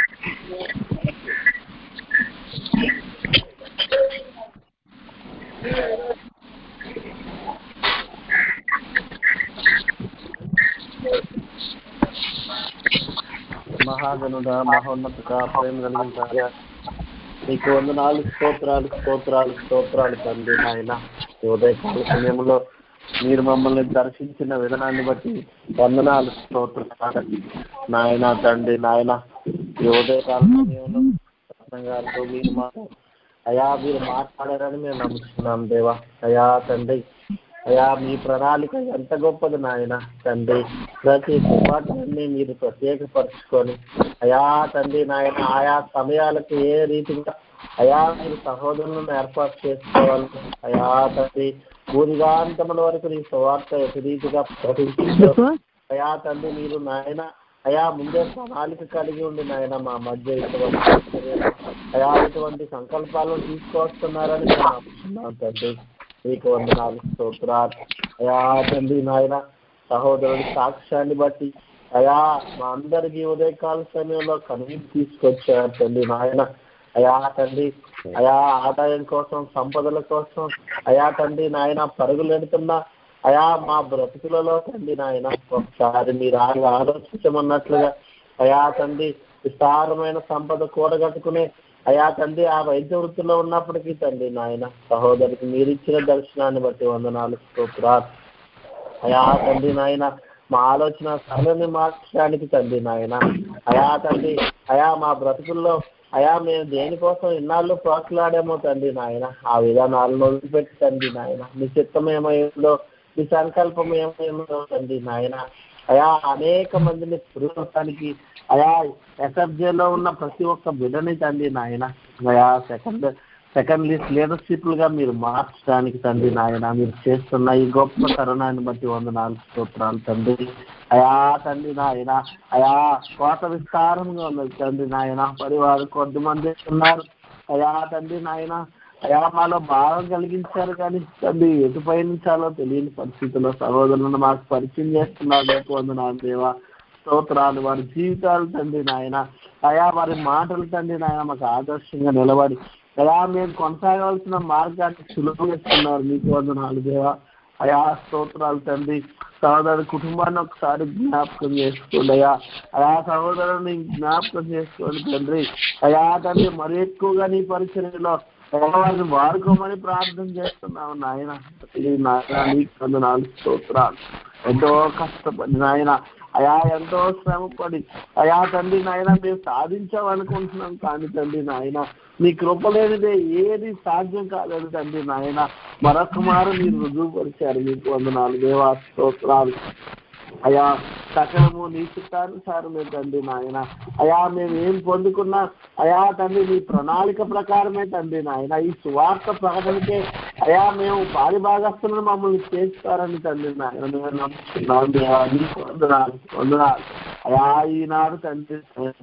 మహాగణుడ మహోన్నత ప్రేమ కలిగించారా నీకు వందనాలు స్తోత్రాలు స్తోత్రాలు స్తోత్రాలు తండ్రి. నాయన ఉదయకాల సమయంలో మీరు మమ్మల్ని దర్శించిన విధానాన్ని బట్టి వందనాలు స్తోత్రాలు నాయన తండ్రి. నాయన ఈ ఉదయకాల సమయంలో గారితో మీరు మా అయా మీరు మాట్లాడారని మేము నమ్ముతున్నాం దేవా. అయా తండ్రి అయా మీ ప్రణాళిక ఎంత గొప్పది నాయన తండ్రి. ప్రతి కుమార్తెని మీరు ప్రత్యేకపరుచుకొని అయా తండ్రి నాయన ఆయా సమయాలకు ఏ రీతిగా అయా మీరు సహోదరులను ఏర్పాటు చేసుకోవాలి. అయా తండ్రి భూరిగాంతముల వరకు నీ సువార్త ఎటు రీతిగా ప్రకటించారు అయా తండ్రి. మీరు నాయన అయా ముందే ప్రణాళిక కలిగి ఉండి నాయన మా మధ్య ఇటువంటి అయా ఇటువంటి సంకల్పాలను తీసుకొస్తున్నారని మేము నమ్ముతున్నాం తండ్రి. మీకు వందనాలు స్తోత్రాలు అయా తండ్రి. నాయన సహోదరుడి సాక్ష్యాన్ని బట్టి అయా మా అందరికీ ఉదయకాల సమయంలో కనువింపు తీసుకొచ్చారు తండ్రి. నాయన అయా తండ్రి అయా ఆదాయం కోసం సంపదల కోసం అయా తండ్రి నాయన పరుగులెడుతున్నా అయా మా బ్రతుకులలో తండ్రి నాయన ఒకసారి మీరు ఆయన ఆలోచించమన్నట్లుగా అయా తండ్రి విస్తారమైన సంపద కూడగట్టుకునే అయా తండ్రి ఆ వైద్య వృత్తిలో ఉన్నప్పటికీ తండ్రి నాయన సహోదరికి మీరు ఇచ్చిన దర్శనాన్ని బట్టి వందనాలు స్తోత్రాలు అయా తండ్రి నాయన. మా ఆలోచన సరళని మార్చడానికి తండ్రి నాయన అయా తండ్రి అయా మా బ్రతుకుల్లో అయా మేము దేనికోసం ఇన్నాళ్ళు ప్రోత్సలాడామో తండ్రి నాయన ఆ విధానాలను వదిలిపెట్టి తండ్రి నాయన మీ చిత్తం ఏమైందో మీ సంకల్పం ఏమైందో తండ్రి నాయన అయా అనేక మందిని పురోగతానికి అయా ఎస్ఎఫ్జేలో ఉన్న ప్రతి ఒక్క బిడ్డని తండ్రి నాయన అయా సెకండ్ సెకండ్ లిస్ట్ లీడర్షిప్లుగా మీరు మార్చడానికి తండ్రి నాయన మీరు చేస్తున్న ఈ గొప్ప తరుణాన్ని బట్టి వందనాలు స్తోత్రాలు తండ్రి. అయా తండ్రి నాయన అయా కోట విస్తారంగా ఉన్నది తండ్రి నాయన, పరివారు కొద్దిమంది ఉన్నారు అయా తండ్రి నాయన. అయా మాలో భావం కలిగించారు కానీ తండ్రి ఎటు పయనించాలో తెలియని పరిస్థితుల్లో సహోదరులను మాకు పరిచయం చేస్తున్నారు. మీకు వందనాలు దేవా స్తోత్రాలు. వారి జీవితాలు తండ్రి నాయన అయా వారి మాటలు తండ్రి నాయన మాకు ఆదర్శంగా నిలబడి అయా మేము కొనసాగవలసిన మార్గాన్ని సులువుస్తున్నారు. మీకు వందనాలు దేవా అయా స్తోత్రాలు తండ్రి. సహోదరుడి కుటుంబాన్ని ఒకసారి జ్ఞాపకం చేసుకోండి అయా, అయా సహోదరుని జ్ఞాపకం చేసుకోండి తండ్రి. అయా తండ్రి మరి ఎక్కువగా నీ పరిచర్యలో వారిని వాడుకోమని ప్రార్థన చేస్తున్నావు నాయన. నాయన నీకు వందనాలు స్తోత్రాలు. ఎంతో కష్టపడి నాయన అయా ఎంతో శ్రమపడి అయా తండ్రి నాయన మేము సాధించామనుకుంటున్నాం కానీ తండ్రి నాయన నీ కృప లేనిదే ఏది సాధ్యం కాలేదు తండ్రి నాయన. మరొక మారు మీరు రుజువుపరిచారు. మీకు వందనాలు దేవా స్తోత్రాలు. అయా సకలము నీ చిత్తానుసారమే తండ్రి నాయన. అయా మేము ఏం పొందుకున్నా అయా తండ్రి నీ ప్రణాళిక ప్రకారమే తండ్రి నాయన. ఈ సువార్త ప్రకటనకే అయా మేము పాలి భాగస్తులను మమ్మల్ని చేస్తారని తండ్రి నాయన మేము నమ్ముతున్నాం దేవా. నీకు వందనాలు వందనాలు అయా. ఈనాడు తండ్రి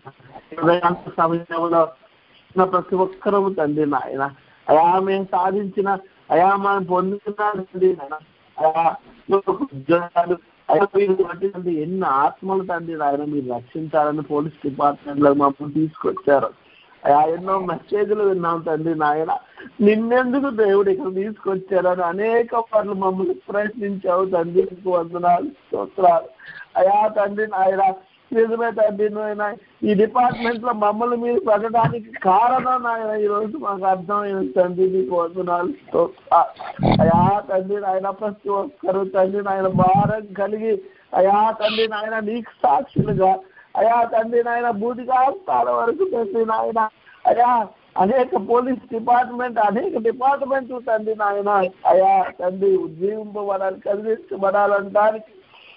సమయంలో ప్రతి ఒక్కరూ తండ్రి నాయన అయా మేము సాధించిన అయా మనం పొందుతున్నా తండ్రి నాయన అయా ఉద్యోగాలు అయ్యా మీరు బట్టి ఎన్ని ఆత్మలు తండ్రి నాయన మీరు రక్షించాలని పోలీస్ డిపార్ట్మెంట్ లో మమ్మల్ని తీసుకొచ్చారు అయా. ఎన్నో మెసేజ్లు విన్నాం తండ్రి నాయన, నిన్నెందుకు దేవుడు ఇక్కడ తీసుకొచ్చారని అనేక పనులు మమ్మల్ని ప్రయత్నించావు తండ్రి. వందనాలు స్తోత్రాలు అయా తండ్రి నాయన. నిజమే తండ్రి నాయన ఈ డిపార్ట్మెంట్ లో మమ్మల్ని మీరు పెట్టడానికి కారణం నాయన ఈ రోజు మాకు అర్థమైన తండ్రి. నీకు వందనాలు స్తోత్రాలు అయా తండ్రి నాయన. ప్రతి ఒక్కరు తండ్రి నాయన భారం కలిగి అయా తండ్రి నాయన నీకు సాక్షులుగా అయా తండ్రి నాయన బూదిగాస్తాల వరకు తండ్రి నాయన అయా అనేక పోలీస్ డిపార్ట్మెంట్ అనేక డిపార్ట్మెంట్లు తండ్రి నాయన అయా తండ్రి ఉజ్జీవింపబడాలి కదిలించబడాలంటానికి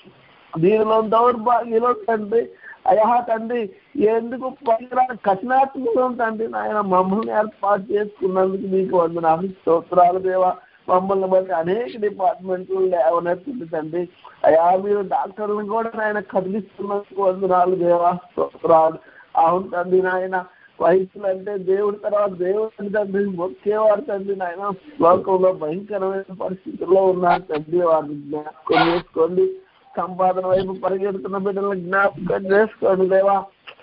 దీనిలో దౌర్భాగ్యంలో తండ్రి అయా తండ్రి ఎందుకు పనికిరాని కఠినాత్మకం తండ్రి నాయన మమ్మల్ని ఏర్పాటు చేసుకున్నందుకు నీకు వందనాలు స్తోత్రాలు దేవా. మమ్మల్ని బట్టి అనేక డిపార్ట్మెంట్లు లేవనెత్తుంది తండ్రి అయా. మీరు డాక్టర్లను కూడా నాయన కదిలిస్తున్నందుకు వందనాలు దేవా స్తోత్రాలు. అవును తండ్రి నాయన వైద్యులు అంటే దేవుడి తర్వాత దేవుడి తండ్రి మొక్కేవారు తండ్రి నాయన లోకంలో భయంకరమైన పరిస్థితుల్లో ఉన్నారు తండ్రి. వారిని జ్ఞాపకం చేసుకోండి. సంపాదన వైపు పరిగెడుతున్న బిడ్డలను జ్ఞాపకం చేసుకోండి దేవా.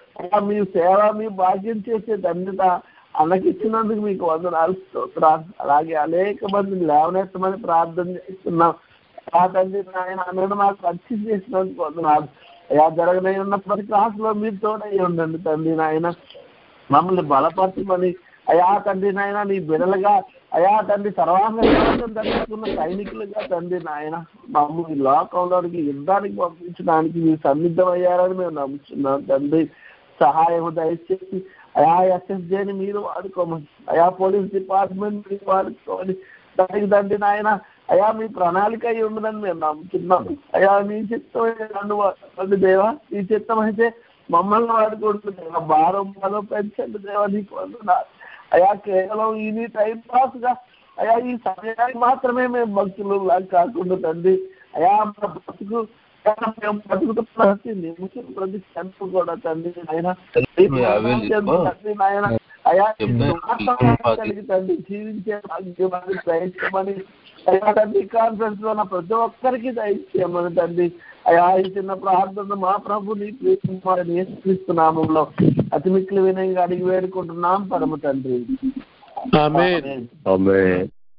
మీ సేవ మీ భాగ్యం చేసే ధన్యత అన్నకిచ్చినందుకు మీకు వందనాలు స్తోత్రాలు. అలాగే అనేక మందిని లేవనెత్తమని ప్రార్థన చేస్తున్నాం ఆ తండ్రి నాయన. అన్నను మాకు పరిచయం చేసినందుకు వందనాలు అయా. జరగనే ఉన్న ప్రతి క్లాసులో మీరు తోడై ఉండండి తండ్రి నాయన. మమ్మల్ని బలపరచమని అయా తండ్రి నాయన నీ బిడ్డలుగా అయా తండ్రి సర్వాంగ ధరించుకున్న సైనికులుగా తండ్రి నాయన మమ్మల్ని లోకంలోనికి యుద్ధానికి పంపించడానికి మీరు సన్నిద్ధమయ్యారని మేము నమ్ముతున్నాం తండ్రి. సహాయం దయచేసి అయా ఎస్ఎస్జేని మీరు వాడుకోమని అయా పోలీస్ డిపార్ట్మెంట్ మీరు వాడుకోమని దానికి తండ్రి నాయన అయా మీ ప్రణాళిక అయి ఉండదని మేము నమ్ముతున్నాం అయా. మీ చిత్తమైన నన్ను వాడుకోండి దేవా. మీ చిత్తం అయితే మమ్మల్ని వాడుకోండి దేవా. భారం బలం పెంచండి దేవా. నీకు వందనాలు అయా. కేవలం ఇది టైం పాస్ గా అయా ఈ సమయానికి మాత్రమే మేము భక్తులు లాగా కాకుండా తండ్రి అయా మన బతుకు మేము బతుకుతున్న ప్రతి నిమిషం ప్రతి క్షణం కూడా తండ్రి నాయన తండ్రి నాయన అయా కలిగి తండ్రి జీవించే భాగ్యమని ప్రయత్నమని అయా తండ్రి కాన్ఫరెన్స్ లో ఉన్న ప్రతి ఒక్కరికి దయచేయమని తండ్రి అయా. ఈ చిన్న ప్రార్థన మా ప్రభు నీ ప్రేమని యేసుక్రీస్తు నామములో అతి మిక్కిలి వినయంగా అడిగి వేడుకుంటున్నాం పరమ తండ్రి.
ఆమేన్.
ఆమేన్.